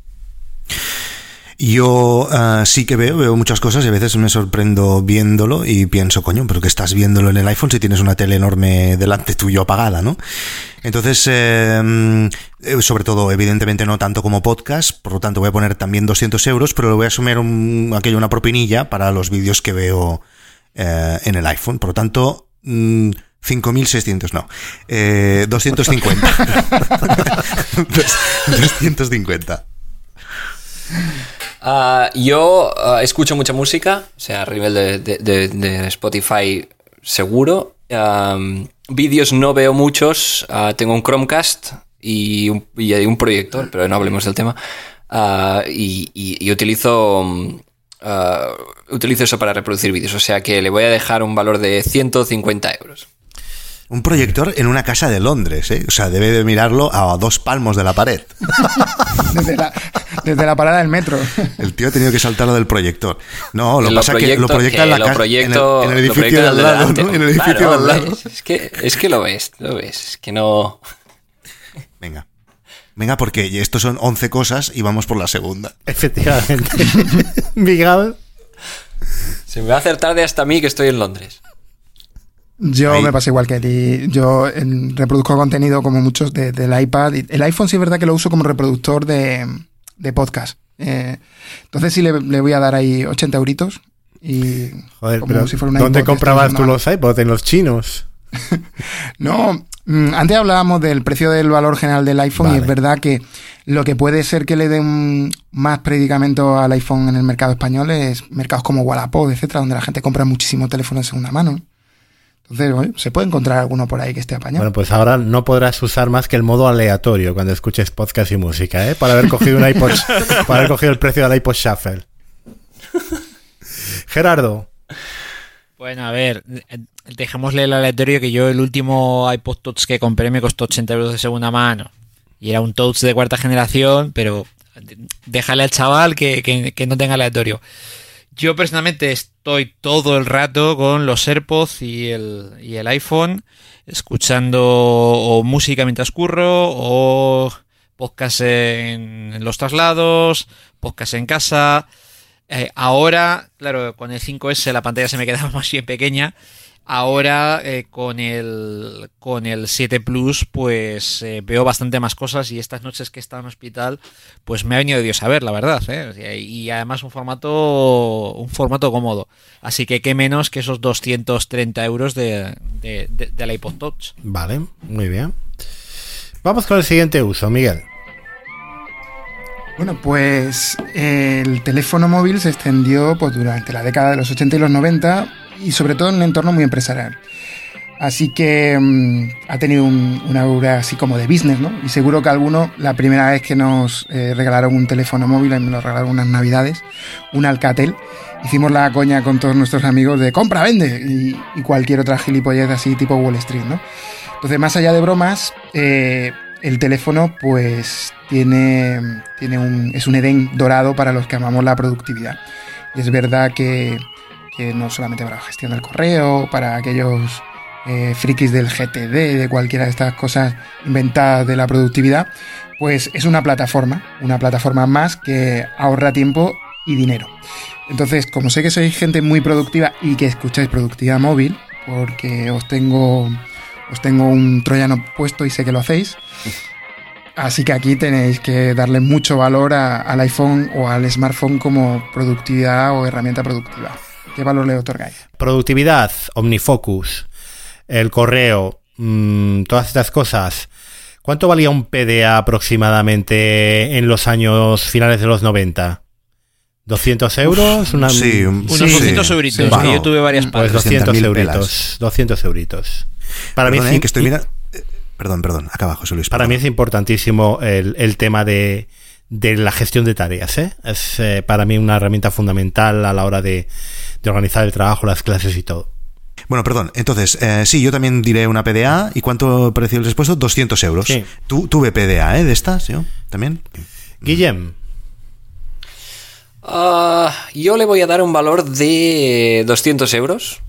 Yo uh, sí que veo, veo muchas cosas y a veces me sorprendo viéndolo y pienso, coño, pero que estás viéndolo en el iPhone si tienes una tele enorme delante tuyo apagada, ¿no? Entonces, eh, sobre todo, evidentemente no tanto como podcast, por lo tanto voy a poner también doscientos euros, pero le voy a asumir un, aquello, una propinilla para los vídeos que veo eh, en el iPhone. Por lo tanto, mmm, cinco mil seiscientos, no, eh, doscientos cincuenta. doscientos cincuenta. Uh, yo uh, escucho mucha música, o sea, a nivel de, de, de, de Spotify seguro. Um, vídeos no veo muchos, uh, tengo un Chromecast y un, y un proyector, pero no hablemos del tema. Uh, y, y, y utilizo, uh, utilizo eso para reproducir vídeos, o sea que le voy a dejar un valor de ciento cincuenta euros. Un proyector en una casa de Londres, ¿eh? O sea, debe de mirarlo a dos palmos de la pared. Desde la, desde la parada del metro. El tío ha tenido que saltarlo del proyector. No, lo que pasa es que lo proyecta que en la lo casa, proyecto, en, el, en el edificio de al lado, ¿no? En el edificio claro, de al lado. Es, es, que, es que lo ves, lo ves, es que no... Venga. Venga, porque estos son once cosas y vamos por la segunda. Efectivamente. Miguel. Se me va a hacer tarde hasta a mí que estoy en Londres. Yo Ahí. me pasa igual que a ti. Yo eh, reproduzco contenido como muchos de, del iPad. El iPhone sí es verdad que lo uso como reproductor de, de podcast. Eh, entonces sí le, le voy a dar ahí ochenta euritos. Y Joder, como pero si fuera un ¿dónde iPod, comprabas tú una... los iPods? ¿En los chinos? No, antes hablábamos del precio del valor general del iPhone, vale. Y es verdad que lo que puede ser que le den más predicamento al iPhone en el mercado español es mercados como Wallapop, etcétera, donde la gente compra muchísimo teléfono en segunda mano. Entonces, bueno, se puede encontrar alguno por ahí que esté apañado. Bueno, pues ahora no podrás usar más que el modo aleatorio cuando escuches podcast y música, ¿eh? Para haber cogido un iPod, para haber cogido el precio del iPod Shuffle. Gerardo. Bueno, a ver, dejémosle el aleatorio, que yo el último iPod Touch que compré me costó ochenta euros de segunda mano. Y era un Touch de cuarta generación, pero déjale al chaval que, que, que no tenga aleatorio. Yo personalmente estoy todo el rato con los AirPods y el, y el iPhone, escuchando o música mientras curro, o podcast en, en los traslados, podcast en casa. Eh, ahora, claro, con el cinco ese la pantalla se me quedaba más bien pequeña. Ahora eh, con el con el siete Plus pues eh, veo bastante más cosas, y estas noches que he estado en hospital pues me ha venido de Dios a ver, la verdad, ¿eh? Y además un formato un formato cómodo, así que qué menos que esos doscientos treinta euros de, de, de, del iPod Touch. Vale, muy bien. Vamos con el siguiente uso, Miguel. Bueno, pues el teléfono móvil se extendió pues durante la década de los ochenta y los noventa, y sobre todo en un entorno muy empresarial. Así que um, ha tenido un, una aura así como de business, ¿no? Y seguro que alguno, la primera vez que nos eh, regalaron un teléfono móvil, me lo regalaron unas navidades, un Alcatel, hicimos la coña con todos nuestros amigos de compra, vende, y, y cualquier otra gilipollez así tipo Wall Street, ¿no? Entonces, más allá de bromas, eh, el teléfono pues tiene, tiene un, es un Edén dorado para los que amamos la productividad. Y es verdad que, que no solamente para la gestión del correo, para aquellos eh, frikis del G T D, de cualquiera de estas cosas inventadas de la productividad, pues es una plataforma, una plataforma más que ahorra tiempo y dinero. Entonces, como sé que sois gente muy productiva y que escucháis productividad móvil, porque os tengo, os tengo un troyano puesto y sé que lo hacéis, así que aquí tenéis que darle mucho valor a, al iPhone o al smartphone como productividad o herramienta productiva. ¿Qué valor le otorgáis? Productividad, OmniFocus, el correo, mmm, todas estas cosas. ¿Cuánto valía un P D A aproximadamente en los años finales de los noventa? ¿doscientos euros? Una, sí, un, unos sí, doscientos sí. euritos, Sí, que bueno, yo tuve varias pues partes. doscientos mil euritos. pelas. doscientos euritos. Para Perdón, mí es, eh, que estoy mira... Perdón, perdón, acaba José Luis. Para perdón. mí es importantísimo el, el tema de, de la gestión de tareas, ¿eh? Es eh, para mí una herramienta fundamental a la hora de, de organizar el trabajo, las clases y todo. Bueno, perdón, entonces, eh, sí, yo también diré una P D A. ¿Y cuánto precio el expuesto? doscientos euros. Sí. Tú, tuve P D A, ¿eh? De estas, yo también. Guillem. Uh, yo le voy a dar un valor de doscientos euros.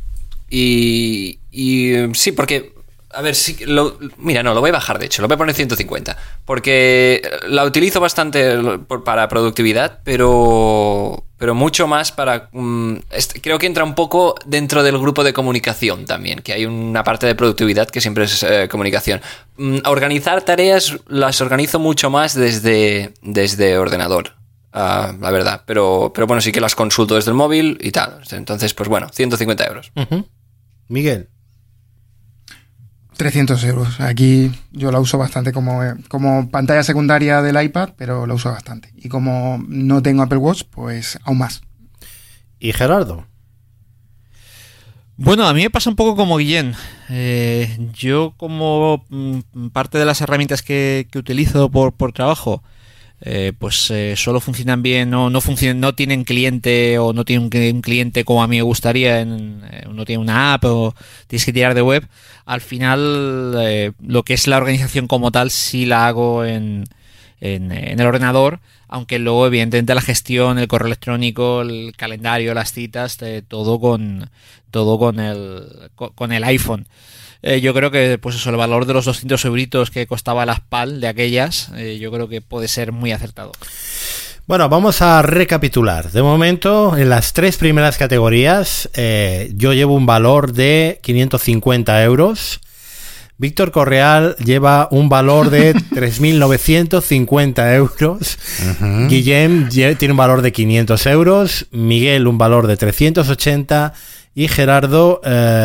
Y, y sí, porque... A ver, sí, lo, mira, no, lo voy a bajar, de hecho, lo voy a poner ciento cincuenta. Porque la utilizo bastante para productividad, pero, pero mucho más para... Um, este, creo que entra un poco dentro del grupo de comunicación también, que hay una parte de productividad que siempre es eh, comunicación. Um, organizar tareas las organizo mucho más desde, desde ordenador. Uh, la verdad, pero, pero bueno, sí que las consulto desde el móvil y tal. Entonces, pues bueno, ciento cincuenta euros. Uh-huh. Miguel. trescientos euros. Aquí yo la uso bastante como, como pantalla secundaria del iPad, pero la uso bastante. Y como no tengo Apple Watch, pues aún más. ¿Y Gerardo? Bueno, a mí me pasa un poco como Guillén. Eh, yo como mm, parte de las herramientas que, que utilizo por, por trabajo, Eh, pues eh, solo funcionan bien, no, no funcionan, no tienen cliente o no tienen un, un cliente como a mí me gustaría, en, eh, no tiene una app o tienes que tirar de web. Al final, eh, lo que es la organización como tal sí la hago en, en, en el ordenador, aunque luego evidentemente la gestión, el correo electrónico, el calendario, las citas, eh, todo con todo con el con, con el iPhone. Eh, yo creo que pues eso, el valor de los doscientos euritos que costaba la S P A L de aquellas, eh, yo creo que puede ser muy acertado. Bueno, vamos a recapitular. De momento, en las tres primeras categorías, eh, yo llevo un valor de quinientos cincuenta euros. Víctor Correal lleva un valor de tres mil novecientos cincuenta euros. Uh-huh. Guillem tiene un valor de quinientos euros. Miguel un valor de trescientos ochenta. Y Gerardo,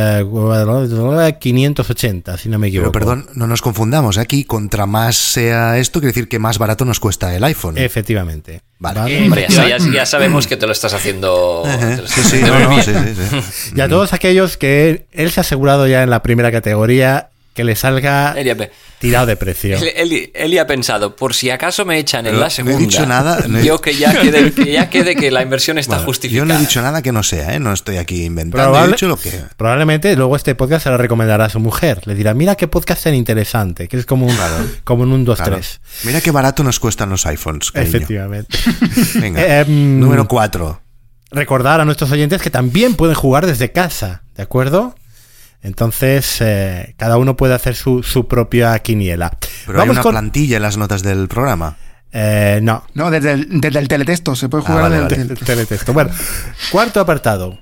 eh, quinientos ochenta, si no me equivoco. Pero perdón, no nos confundamos. Aquí, contra más sea esto, quiere decir que más barato nos cuesta el iPhone. Efectivamente. Vale. ¿Vale? Hombre, ya, ya, ya sabemos que te lo estás haciendo, te lo estás Sí, sí, haciendo no, muy no, bien. sí, sí, sí. Y a todos aquellos que él, él se ha asegurado ya en la primera categoría que le salga Él ya, tirado de precio. él, él- él ya ha pensado, por si acaso me echan en Pero la no he segunda, dicho nada, no he- yo que ya quede que, ya quede que la inversión está Bueno, yo justificada. no he dicho nada que no sea, ¿eh? No estoy aquí inventando. Probable- He dicho lo que... Probablemente luego este podcast se lo recomendará a su mujer. Le dirá, mira qué podcast tan interesante, que es como un, como en un dos Claro. tres. Mira qué barato nos cuestan los iPhones, cariño. Efectivamente. Venga, Eh, em, número cuatro. Recordar a nuestros oyentes que también pueden jugar desde casa, ¿de acuerdo? Entonces, eh, cada uno puede hacer su, su propia quiniela. Pero Vamos hay una con... plantilla en las notas del programa. Eh, no. No, desde el, desde el teletexto. Se puede Ah, jugar vale, desde vale. el El teletexto. teletexto. Bueno, cuarto apartado.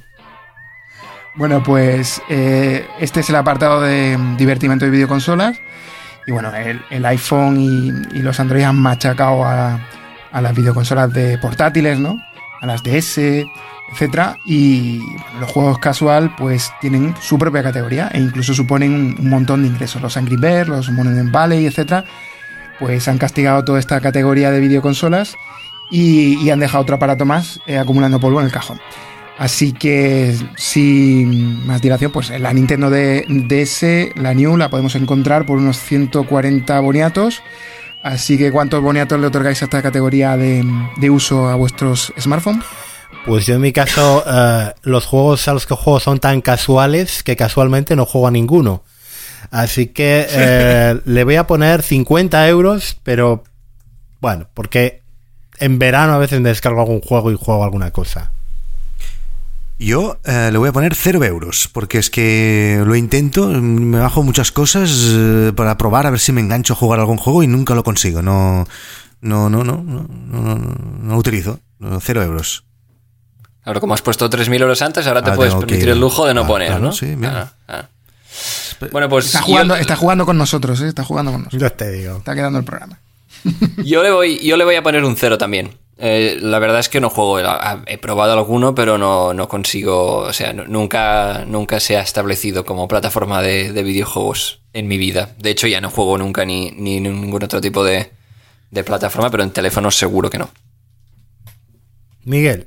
Bueno, pues eh, este es el apartado de mm, divertimento y videoconsolas. Y bueno, el, el iPhone y, y los Android han machacado a, a las videoconsolas de portátiles, ¿no? A las D S, etcétera. Y bueno, los juegos casual pues tienen su propia categoría e incluso suponen un, un montón de ingresos. Los Angry Birds, los Monument Valley, etcétera, pues han castigado toda esta categoría de videoconsolas y, y han dejado otro aparato más eh, acumulando polvo en el cajón. Así que, sin más dilación, pues en la Nintendo D S, la New, la podemos encontrar por unos ciento cuarenta boniatos. Así que, ¿cuántos boniatos le otorgáis a esta categoría de, de uso a vuestros smartphones? Pues yo en mi caso, eh, los juegos a los que juego son tan casuales que casualmente no juego a ninguno. Así que eh, le voy a poner cincuenta euros, pero bueno, porque en verano a veces me descargo algún juego y juego alguna cosa. Yo eh, le voy a poner cero euros, porque es que lo intento, me bajo muchas cosas eh, para probar a ver si me engancho a jugar algún juego y nunca lo consigo. No, no, no, no, no, no, no, no lo utilizo. No, cero euros. Ahora, como has puesto tres mil euros antes, ahora te Ahora puedes tengo que permitir ir. el lujo de no Ah, poner, claro, ¿no? sí, bien. Ah, ah. Bueno, pues Está jugando, yo, está jugando con nosotros, ¿eh? Está jugando con nosotros. Ya te digo. Está quedando el programa. yo, le voy, yo le voy a poner un cero también. Eh, la verdad es que no juego, he probado alguno, pero no, no consigo, o sea, no, nunca, nunca se ha establecido como plataforma de, de videojuegos en mi vida. De hecho, ya no juego nunca ni, ni ningún otro tipo de, de plataforma, pero en teléfono seguro que no. Miguel.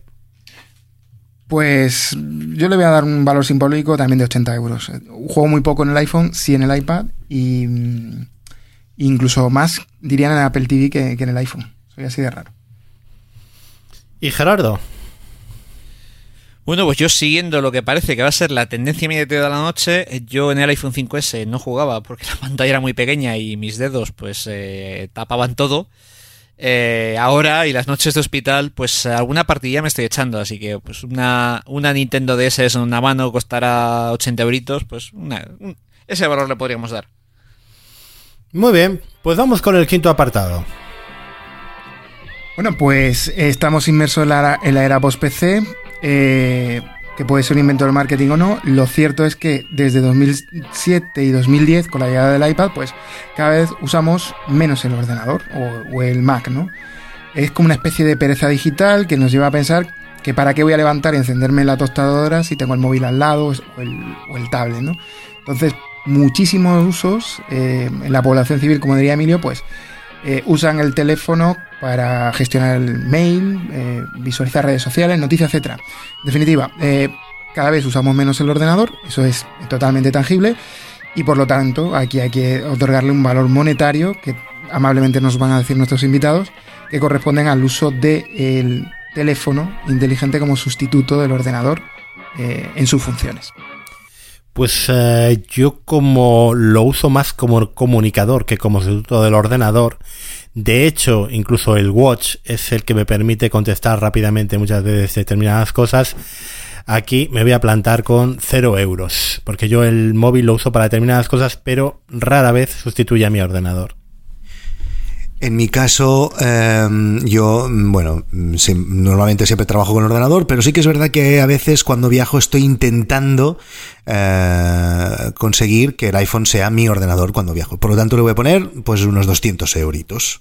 Pues yo le voy a dar un valor simbólico también de ochenta euros. Juego muy poco en el iPhone, sí en el iPad, y mm, incluso más dirían en el Apple T V que, que en el iPhone. Soy así de raro. ¿Y Gerardo? Bueno, pues yo siguiendo lo que parece que va a ser la tendencia inmediata de la noche, yo en el iPhone cinco ese no jugaba porque la pantalla era muy pequeña y mis dedos pues eh, tapaban todo. Eh, ahora y las noches de hospital, pues alguna partida me estoy echando, así que pues una, una Nintendo D S en una mano costará ochenta euritos, pues una, un, ese valor le podríamos dar. Muy bien, pues vamos con el quinto apartado. Bueno, pues eh, estamos inmersos en la, en la era post-P C, eh, que puede ser un invento del marketing o no. Lo cierto es que desde dos mil siete y dos mil diez, con la llegada del iPad, pues cada vez usamos menos el ordenador o, o el Mac, ¿no? Es como una especie de pereza digital que nos lleva a pensar que para qué voy a levantar y encenderme la tostadora si tengo el móvil al lado o el, o el tablet, ¿no? Entonces, muchísimos usos eh, en la población civil, como diría Emilio, pues eh, usan el teléfono para gestionar el mail, eh, visualizar redes sociales, noticias, etcétera. En definitiva, eh, cada vez usamos menos el ordenador, eso es totalmente tangible, y por lo tanto aquí hay que otorgarle un valor monetario que amablemente nos van a decir nuestros invitados, que corresponden al uso del teléfono inteligente como sustituto del ordenador eh, en sus funciones. Pues eh, yo como lo uso más como comunicador que como sustituto del ordenador. De hecho, incluso el Watch es el que me permite contestar rápidamente muchas veces determinadas cosas. Aquí me voy a plantar con cero euros, porque yo el móvil lo uso para determinadas cosas, pero rara vez sustituye a mi ordenador. En mi caso, eh, yo, bueno, sí, normalmente siempre trabajo con el ordenador, pero sí que es verdad que a veces cuando viajo estoy intentando eh, conseguir que el iPhone sea mi ordenador cuando viajo. Por lo tanto, le voy a poner pues unos doscientos euritos.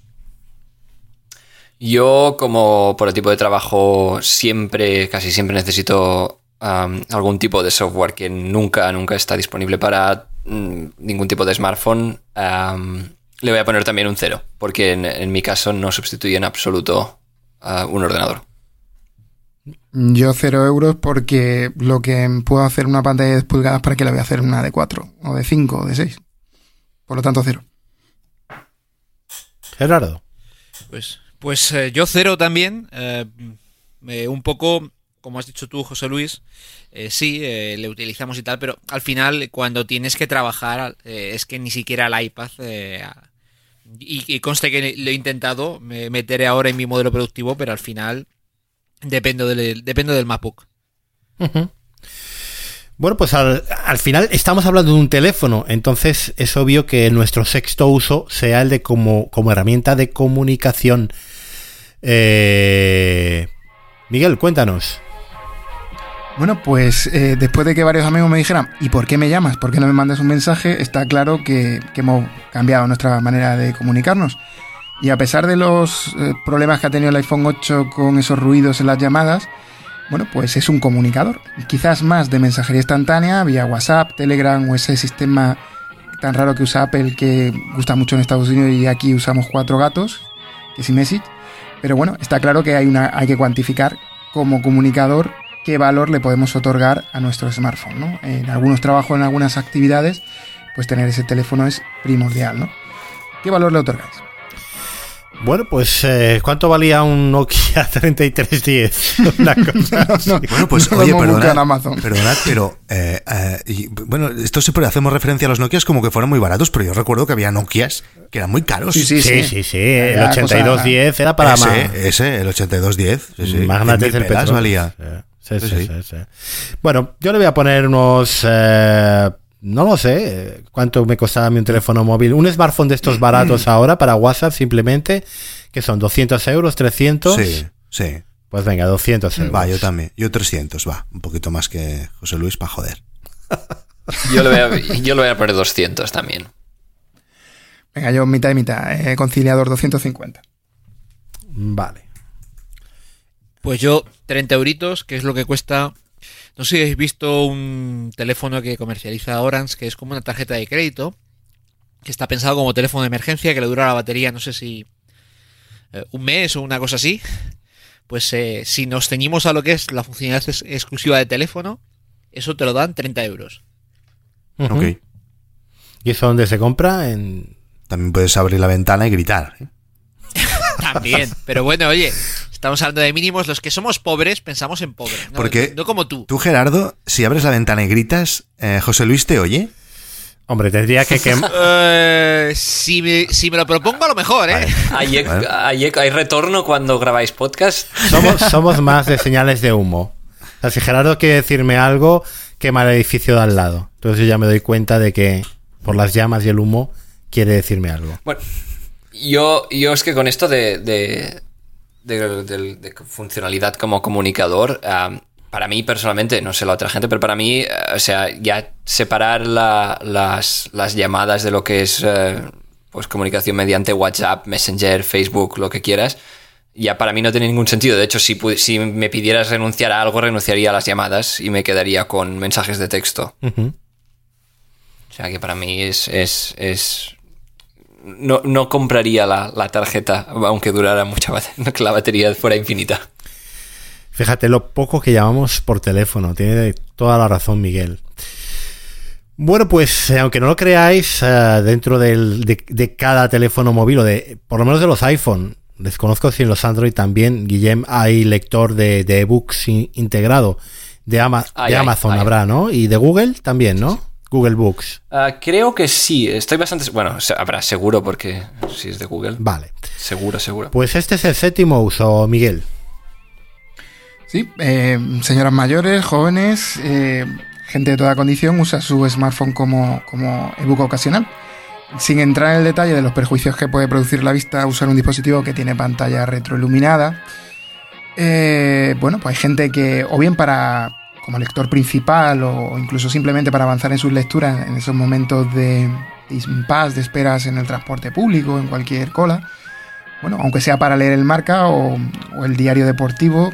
Yo, como por el tipo de trabajo, siempre, casi siempre necesito um, algún tipo de software que nunca, nunca está disponible para mm, ningún tipo de smartphone. Um, le voy a poner también un cero, porque en, en mi caso no sustituye en absoluto uh, un ordenador. Yo cero euros porque lo que puedo hacer una pantalla de diez pulgadas, ¿para qué la voy a hacer una de cuatro, o de cinco, o de seis? Por lo tanto, cero. Gerardo. Pues, pues eh, yo cero también, eh, eh, un poco, como has dicho tú, José Luis, eh, sí, eh, le utilizamos y tal, pero al final cuando tienes que trabajar eh, es que ni siquiera el iPad, eh, y, y conste que lo he intentado, me meteré ahora en mi modelo productivo, pero al final dependo del, dependo del MacBook. Uh-huh. Bueno, pues al, al final estamos hablando de un teléfono, entonces es obvio que nuestro sexto uso sea el de como, como herramienta de comunicación. Eh... Miguel, cuéntanos. Bueno, pues eh, después de que varios amigos me dijeran ¿y por qué me llamas? ¿Por qué no me mandas un mensaje? Está claro que, que hemos cambiado nuestra manera de comunicarnos. Y a pesar de los eh, problemas que ha tenido el iPhone ocho con esos ruidos en las llamadas, bueno, pues es un comunicador. Quizás más de mensajería instantánea vía WhatsApp, Telegram o ese sistema tan raro que usa Apple que gusta mucho en Estados Unidos y aquí usamos cuatro gatos, que es iMessage. Pero bueno, está claro que hay, una, hay que cuantificar como comunicador qué valor le podemos otorgar a nuestro smartphone, ¿no? En algunos trabajos, en algunas actividades, pues tener ese teléfono es primordial, ¿no? ¿Qué valor le otorgáis? Bueno, pues eh, ¿cuánto valía un Nokia treinta y tres diez? Una cosa no, no, bueno, pues no oye, perdonad, perdonad, pero eh, eh, y, bueno, esto siempre hacemos referencia a los Nokias como que fueran muy baratos, pero yo recuerdo que había Nokias que eran muy caros. Sí, sí, Sí, sí, sí. sí. El ochenta y dos diez era para ese, más. ese, el ochenta y dos diez. Sí, sí. Magnates del petróleo. Valía. Sí, sí, sí, sí, sí. Bueno, yo le voy a poner unos... Eh, no lo sé cuánto me costaba mi un teléfono móvil. Un smartphone de estos baratos ahora para WhatsApp simplemente, que son doscientos euros, trescientos. Sí, sí. Pues venga, doscientos euros. Va, yo también. Yo trescientos, va. Un poquito más que José Luis para joder. Yo le voy a, yo le voy a poner doscientos también. Venga, yo mitad y mitad. Eh, conciliador doscientos cincuenta. Vale. Pues yo, treinta euritos, que es lo que cuesta. No sé si habéis visto un teléfono que comercializa Orange, que es como una tarjeta de crédito, que está pensado como teléfono de emergencia, que le dura la batería, no sé si eh, un mes o una cosa así. Pues eh, si nos ceñimos a lo que es la funcionalidad ex- exclusiva de teléfono, eso te lo dan treinta euros. Uh-huh. Ok. ¿Y eso dónde se compra? En... También puedes abrir la ventana y gritar, ¿eh? También, pero bueno, oye, estamos hablando de mínimos. Los que somos pobres pensamos en pobres, ¿no? Porque no como tú. Tú, Gerardo, si abres la ventana y gritas, eh, ¿José Luis te oye? Hombre, tendría que... que... Eh, si, me, si me lo propongo, a lo mejor, ¿eh? ¿Hay, ec- hay, ec- ¿Hay retorno cuando grabáis podcast? somos, somos más de señales de humo. O sea, si Gerardo quiere decirme algo, quema el edificio de al lado. Entonces yo ya me doy cuenta de que por las llamas y el humo quiere decirme algo. Bueno, yo, yo es que con esto de, de, de, de- de funcionalidad como comunicador, um, para mí personalmente, no sé la otra gente, pero para mí, eh, o sea, ya separar la- las, las llamadas de lo que es eh, pues comunicación mediante WhatsApp, Messenger, Facebook, lo que quieras, ya para mí no tiene ningún sentido. De hecho, si, pu- si me pidieras renunciar a algo, renunciaría a las llamadas y me quedaría con mensajes de texto. Uh-huh. O sea que para mí es... es, es no, no compraría la, la tarjeta, aunque durara mucha batería, que la batería fuera infinita. Fíjate lo poco que llamamos por teléfono. Tiene toda la razón Miguel. Bueno, pues eh, aunque no lo creáis, eh, dentro del, de, de cada teléfono móvil, o de por lo menos de los iPhone, desconozco si en los Android también, Guillem, hay lector de, de ebooks in, integrado. De, Ama, Ay, de ay, Amazon ay. habrá, ¿no? Y de Google también, ¿no? Sí, sí. Google Books. Uh, creo que sí, estoy bastante... Bueno, habrá seguro porque si es de Google. Vale. Seguro, seguro. Pues este es el séptimo uso, Miguel. Sí, eh, señoras mayores, jóvenes, eh, gente de toda condición usa su smartphone como, como ebook ocasional. Sin entrar en el detalle de los perjuicios que puede producir la vista usar un dispositivo que tiene pantalla retroiluminada, eh, bueno, pues hay gente que, o bien para como lector principal o incluso simplemente para avanzar en sus lecturas en esos momentos de, de impasse, de esperas en el transporte público, en cualquier cola, bueno, aunque sea para leer el Marca o, o el diario deportivo,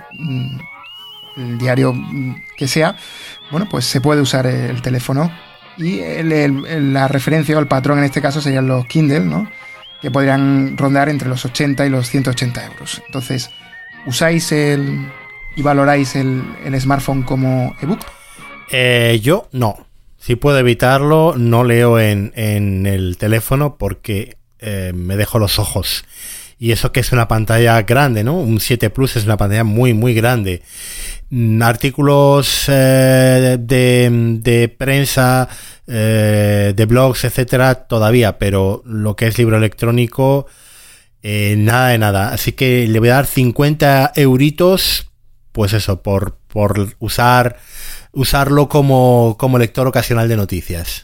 el diario que sea, bueno, pues se puede usar el teléfono. Y el, el, la referencia o el patrón en este caso serían los Kindle, ¿no? Que podrían rondar entre los ochenta y los ciento ochenta euros. Entonces, ¿usáis el y valoráis el, el smartphone como ebook? Eh, yo no. Si puedo evitarlo, no leo en, en el teléfono porque eh, me dejo los ojos. Y eso que es una pantalla grande, ¿no? Un siete Plus es una pantalla muy, muy grande. Artículos eh, de, de prensa, eh, de blogs, etcétera, todavía, pero lo que es libro electrónico, eh, nada de nada. Así que le voy a dar cincuenta euritos, pues eso, por, por usar usarlo como, como lector ocasional de noticias.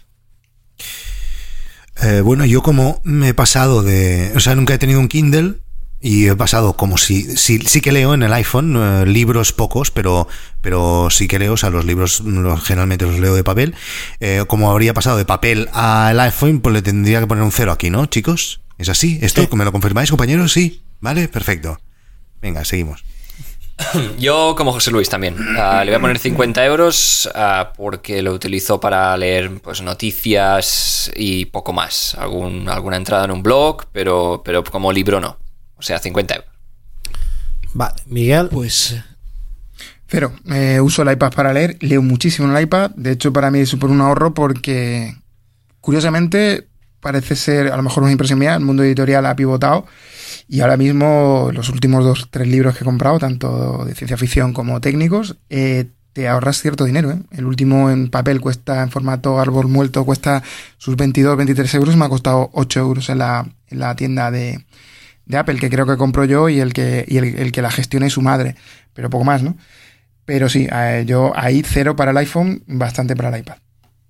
Eh, bueno, yo como me he pasado de... O sea, nunca he tenido un Kindle y he pasado como si... Sí, sí que leo en el iPhone, eh, libros pocos, pero pero sí que leo, o sea, los libros los, generalmente los leo de papel. Eh, como habría pasado de papel al iPhone, pues le tendría que poner un cero aquí, ¿no, chicos? ¿Es así? ¿Esto Sí. me lo confirmáis, compañeros? Sí. ¿Vale? Perfecto. Venga, seguimos. Yo, como José Luis, también. Uh, le voy a poner cincuenta euros uh, porque lo utilizo para leer pues noticias y poco más. Algún, alguna entrada en un blog, pero, pero como libro no. O sea, cincuenta euros. Vale, Miguel. Pues Cero. Eh, uso el iPad para leer, leo muchísimo en el iPad. De hecho, para mí es súper un ahorro porque, curiosamente, parece ser, a lo mejor una impresión mía, el mundo editorial ha pivotado y ahora mismo los últimos dos, tres libros que he comprado, tanto de ciencia ficción como técnicos, eh, te ahorras cierto dinero, ¿eh? El último en papel cuesta, en formato árbol muerto, cuesta sus veintidós, veintitrés euros, me ha costado ocho euros en la, en la tienda de, de Apple, que creo que compro yo y el que, y el, el que la gestiona es su madre, pero poco más, ¿no? Pero sí, eh, yo ahí cero para el iPhone, bastante para el iPad.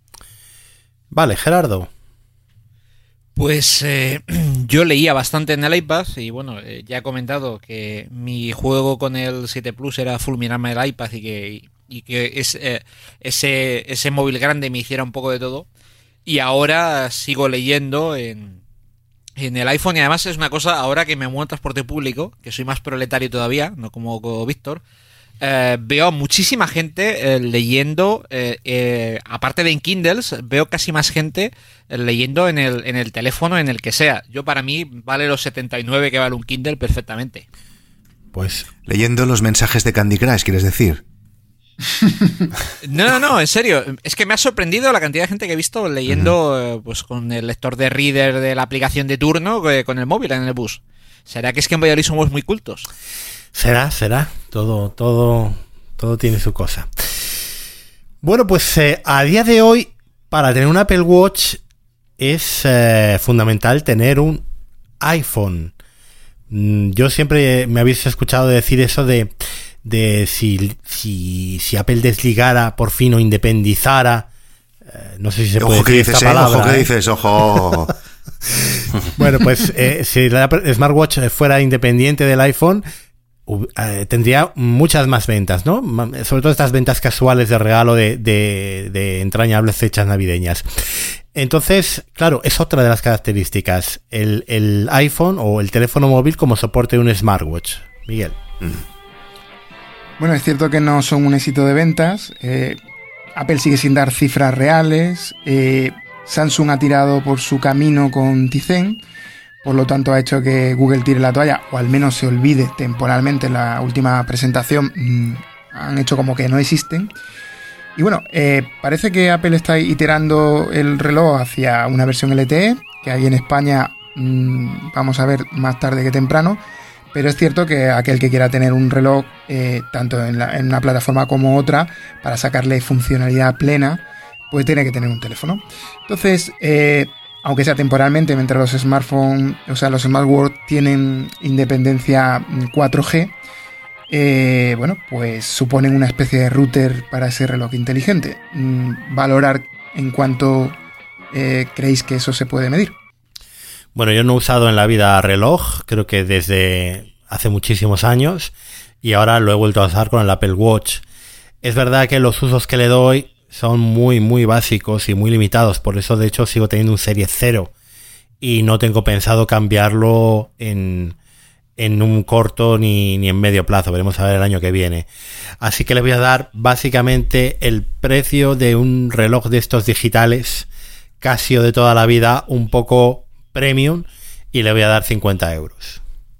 Vale, Gerardo. Pues eh, yo leía bastante en el iPad y bueno, eh, ya he comentado que mi juego con el siete Plus era fulminarme el iPad y que, y que es, eh, ese, ese móvil grande me hiciera un poco de todo. Y ahora sigo leyendo en, en el iPhone y además es una cosa, ahora que me muevo en transporte público, que soy más proletario todavía, no como, como Víctor, Eh, veo muchísima gente eh, leyendo, eh, eh, aparte de en Kindles, veo casi más gente eh, leyendo en el, en el teléfono, en el que sea. Yo para mí vale los setenta y nueve que vale un Kindle perfectamente. Pues leyendo los mensajes de Candy Crush, ¿quieres decir? No, no, no, en serio. Es que me ha sorprendido la cantidad de gente que he visto leyendo uh-huh. eh, pues con el lector de Reader de la aplicación de turno eh, con el móvil en el bus. ¿Será que es que en Valladolid somos muy cultos? Será, será. Todo, todo, todo tiene su cosa. Bueno, pues eh, a día de hoy, para tener un Apple Watch es eh, fundamental tener un iPhone. Mm, yo siempre me habéis escuchado decir eso de, de si, si, si Apple desligara por fin o independizara. Eh, no sé si se puede ojo, decir ¿qué esta dices, palabra. Eh? Ojo, ¿qué ¿eh? dices? Ojo. Bueno, pues eh, si la Smartwatch fuera independiente del iPhone, Uh, tendría muchas más ventas, ¿no? Sobre todo estas ventas casuales de regalo de, de, de entrañables fechas navideñas. Entonces, claro, es otra de las características, el, el iPhone o el teléfono móvil como soporte de un smartwatch. Miguel. Bueno, es cierto que no son un éxito de ventas. Eh, Apple sigue sin dar cifras reales. Eh, Samsung ha tirado por su camino con Tizen. Por lo tanto, ha hecho que Google tire la toalla, o al menos se olvide temporalmente en la última presentación. Mmm, han hecho como que no existen. Y bueno, eh, parece que Apple está iterando el reloj hacia una versión L T E, que ahí en España mmm, vamos a ver más tarde que temprano. Pero es cierto que aquel que quiera tener un reloj, eh, tanto en, la, en una plataforma como otra, para sacarle funcionalidad plena, pues tiene que tener un teléfono. Entonces, eh, aunque sea temporalmente, mientras los smartphones, o sea, los smartwatch tienen independencia cuatro G, eh, bueno, pues suponen una especie de router para ese reloj inteligente. Mm, valorar en cuánto eh, creéis que eso se puede medir. Bueno, yo no he usado en la vida reloj, creo que desde hace muchísimos años, y ahora lo he vuelto a usar con el Apple Watch. Es verdad que los usos que le doy son muy, muy básicos y muy limitados. Por eso, de hecho, sigo teniendo un Serie cero y no tengo pensado cambiarlo en, en un corto ni, ni en medio plazo. Veremos a ver el año que viene. Así que le voy a dar básicamente el precio de un reloj de estos digitales Casio de toda la vida, un poco premium, y le voy a dar cincuenta euros.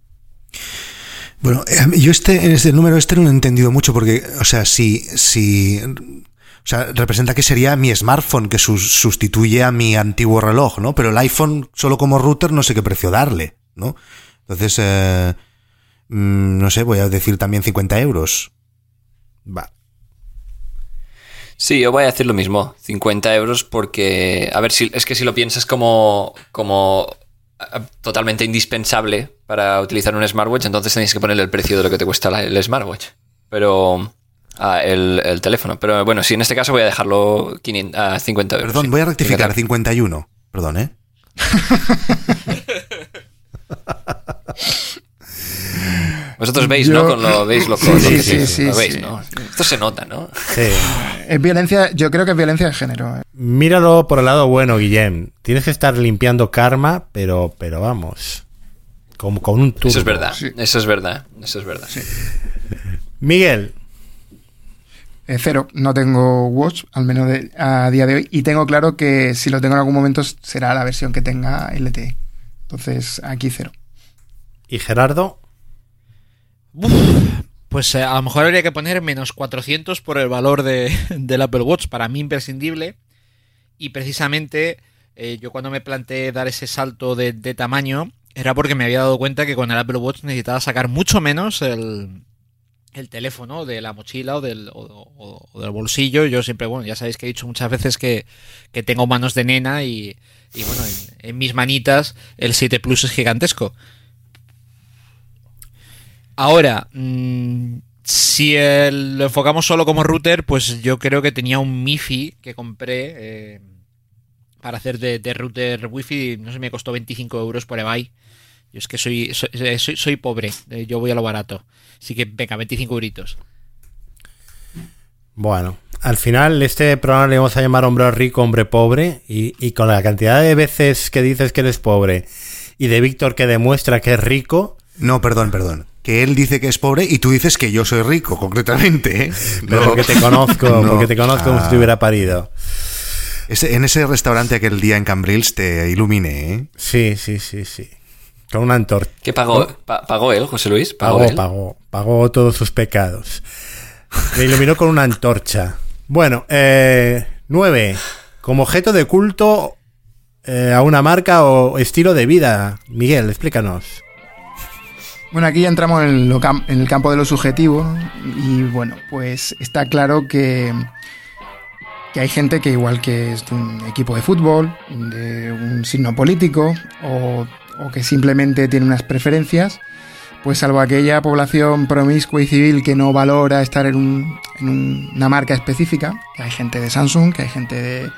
Bueno, yo este, este número este no lo he entendido mucho porque, o sea, si... si O sea, representa que sería mi smartphone que sus, sustituye a mi antiguo reloj, ¿no? Pero el iPhone solo como router no sé qué precio darle, ¿no? Entonces, eh, no sé, voy a decir también cincuenta euros. Va. Sí, yo voy a decir lo mismo, cincuenta euros, porque, a ver, si es que si lo piensas como, como totalmente indispensable para utilizar un smartwatch, entonces tenéis que ponerle el precio de lo que te cuesta el smartwatch. Pero... Ah, el, el teléfono. Pero bueno, sí, en este caso voy a dejarlo quinientos, a cincuenta euros. Perdón, sí. voy a rectificar, cincuenta y uno. Perdón, ¿eh? Vosotros veis, Yo... ¿no? Con lo, veis lo, sí, con sí, lo que sí, sí, sí, lo veis, sí. ¿no? Esto se nota, ¿no? Sí. Es violencia, yo creo que es violencia de género. ¿eh? Míralo por el lado bueno, Guillem. Tienes que estar limpiando karma, pero, pero vamos, como con un turbo. Eso es verdad, Sí. eso es verdad, eso es verdad. Sí. Miguel. Eh, cero, no tengo Watch, al menos de, a día de hoy, y tengo claro que si lo tengo en algún momento será la versión que tenga L T E. Entonces, aquí cero. ¿Y Gerardo? Uf, pues eh, a lo mejor habría que poner menos cuatrocientos por el valor de, del Apple Watch, para mí imprescindible, y precisamente eh, yo cuando me planteé dar ese salto de, de tamaño era porque me había dado cuenta que con el Apple Watch necesitaba sacar mucho menos el, el teléfono de la mochila o del, o, o, o del bolsillo. Yo siempre, bueno, ya sabéis que he dicho muchas veces que, que tengo manos de nena y, y bueno, en, en mis manitas el siete Plus es gigantesco. Ahora, mmm, si el, lo enfocamos solo como router, pues yo creo que tenía un MiFi que compré eh, para hacer de, de router Wi-Fi, no sé, me costó veinticinco euros por eBay. Yo es que soy soy, soy, soy pobre, yo voy a lo barato. Así que venga, veinticinco euritos. Bueno, al final este programa le vamos a llamar hombre rico, hombre pobre, y, y con la cantidad de veces que dices que eres pobre y de Víctor que demuestra que es rico... No, perdón, perdón. Que él dice que es pobre y tú dices que yo soy rico, concretamente, ¿eh? Pero No, porque te conozco, no. porque te conozco como Ah. si te hubiera parido. Ese, en ese restaurante aquel día en Cambrils te iluminé, ¿eh? Sí, sí, sí, sí. Con una antorcha. ¿Qué pagó? Pa- ¿Pagó él, José Luis? ¿Pagó, Pagó, él? pagó, pagó todos sus pecados. Me iluminó con una antorcha. Bueno, eh, nueve. Como objeto de culto eh, a una marca o estilo de vida. Miguel, explícanos. Bueno, aquí ya entramos en, lo cam- en el campo de lo subjetivo, ¿no? Y bueno, pues está claro que, que hay gente que igual que es de un equipo de fútbol, de un signo político o, o que simplemente tiene unas preferencias, pues salvo aquella población promiscua y civil que no valora estar en, un, en un- una marca específica, que hay gente de Samsung, que hay gente de,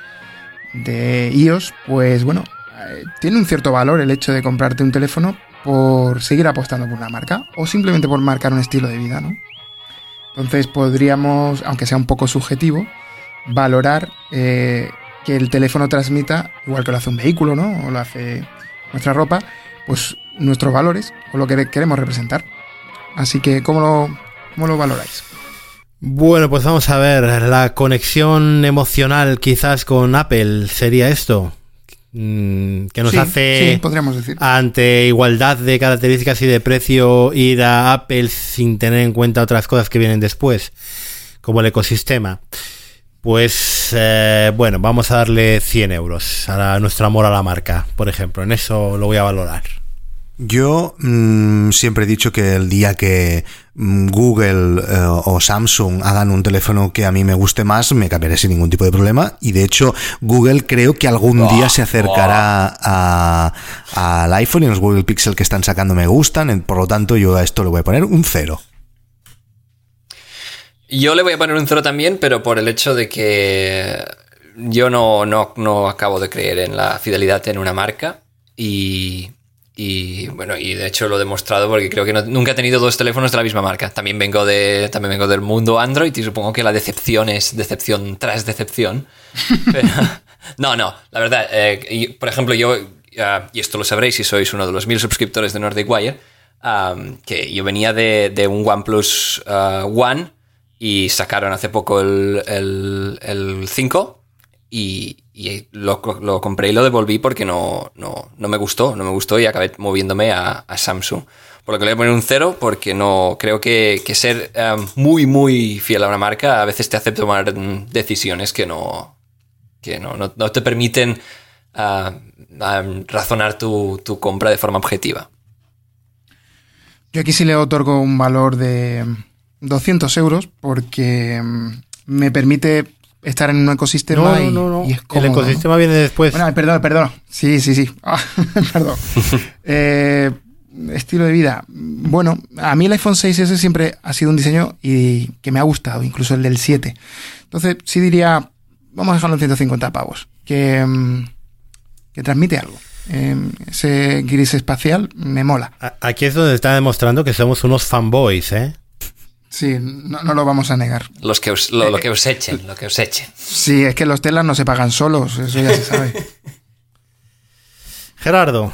de iOS, pues bueno, eh, tiene un cierto valor el hecho de comprarte un teléfono por seguir apostando por una marca o simplemente por marcar un estilo de vida, ¿no? Entonces podríamos, aunque sea un poco subjetivo, valorar eh, que el teléfono transmita, igual que lo hace un vehículo, ¿no? O lo hace nuestra ropa, pues nuestros valores o lo que queremos representar. Así que, ¿cómo lo, cómo lo valoráis? Bueno, pues vamos a ver. La conexión emocional quizás con Apple sería esto. Mm, que nos Sí, hace... sí, podríamos decir. Ante igualdad de características y de precio, ir a Apple sin tener en cuenta otras cosas que vienen después, como el ecosistema. Pues eh, bueno, vamos a darle cien euros a la- nuestro amor a la marca, por ejemplo. En eso lo voy a valorar. Yo mmm, siempre he dicho que el día que mm, Google eh, o Samsung hagan un teléfono que a mí me guste más, me cambiaré sin ningún tipo de problema. Y de hecho, Google creo que algún Oh, día se acercará a, al iPhone, y los Google Pixel que están sacando me gustan. Por lo tanto, yo a esto le voy a poner un cero. Yo le voy a poner un cero también, pero por el hecho de que yo no, no, no acabo de creer en la fidelidad en una marca y, y bueno, y de hecho lo he demostrado porque creo que no- nunca he tenido dos teléfonos de la misma marca. También vengo de, también vengo del mundo Android y supongo que la decepción es decepción tras decepción. Pero, no, no, la verdad, eh, y, por ejemplo, yo, uh, y esto lo sabréis si sois uno de los mil suscriptores de Nordic Wire, um, que yo venía de, de un OnePlus uh, One y sacaron hace poco el, el, el cinco y, y lo, lo compré y lo devolví porque no, no, no me gustó, no me gustó y acabé moviéndome a, a Samsung. Por lo que le voy a poner un cero porque no creo que, que ser um, muy, muy fiel a una marca a veces te hace tomar mm, decisiones que no, que no, no, no te permiten uh, um, razonar tu, tu compra de forma objetiva. Yo aquí sí le otorgo un valor de doscientos euros porque mm, me permite estar en un ecosistema No, y, no, no, no. y es El cómodo, ecosistema ¿no? viene después. Bueno, perdón, perdón. Sí, sí, sí. Ah, perdón. Eh, estilo de vida. Bueno, a mí el iPhone seis ese siempre ha sido un diseño y que me ha gustado, incluso el del siete. Entonces, sí diría, vamos a dejarlo en ciento cincuenta pavos, que, mm, que transmite algo. Eh, ese gris espacial me mola. A- Aquí es donde está demostrando que somos unos fanboys, ¿eh? Sí, no, no lo vamos a negar. Los que os, lo, lo que os echen, lo que os echen. Sí, es que los telas no se pagan solos, eso ya se sabe. Gerardo.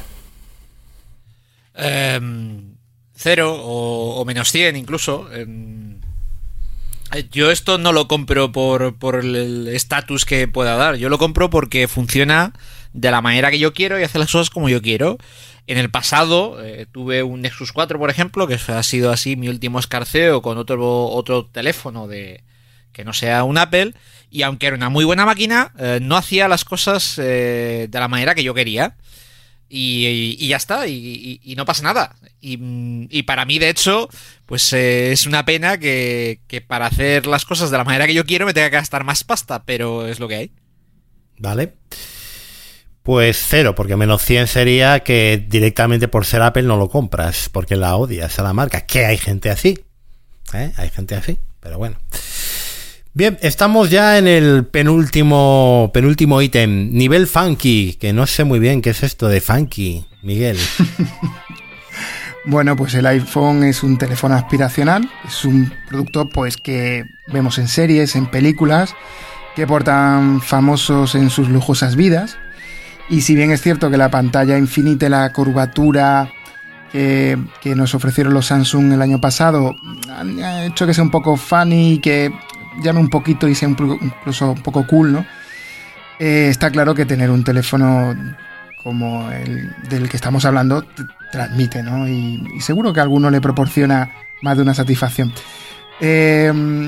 Em, cero o, o menos cien incluso. Em, yo esto no lo compro por por el estatus que pueda dar. Yo lo compro porque funciona de la manera que yo quiero y hace las cosas como yo quiero. En el pasado eh, tuve un Nexus cuatro, por ejemplo, que ha sido así mi último escarceo con otro otro teléfono de que no sea un Apple, y aunque era una muy buena máquina, eh, no hacía las cosas eh, de la manera que yo quería. Y, y, y ya está, y, y, y no pasa nada. Y, y para mí, de hecho, pues eh, es una pena que, que para hacer las cosas de la manera que yo quiero me tenga que gastar más pasta, pero es lo que hay. Vale. Pues cero, porque menos cien sería que directamente por ser Apple no lo compras, porque la odias a la marca. Que hay gente así, ¿eh? Hay gente así, pero bueno. Bien, estamos ya en el penúltimo penúltimo ítem, nivel funky, que no sé muy bien qué es esto de funky, Miguel. Bueno, pues el iPhone es un teléfono aspiracional, es un producto pues que vemos en series, en películas, que por tan famosos en sus lujosas vidas. Y si bien es cierto que la pantalla infinita, la curvatura que, que nos ofrecieron los Samsung el año pasado han hecho que sea un poco funny y que llame un poquito y sea un, incluso un poco cool, ¿no? Eh, está claro que tener un teléfono como el del que estamos hablando t- transmite, ¿no? Y, y seguro que a alguno le proporciona más de una satisfacción. Eh,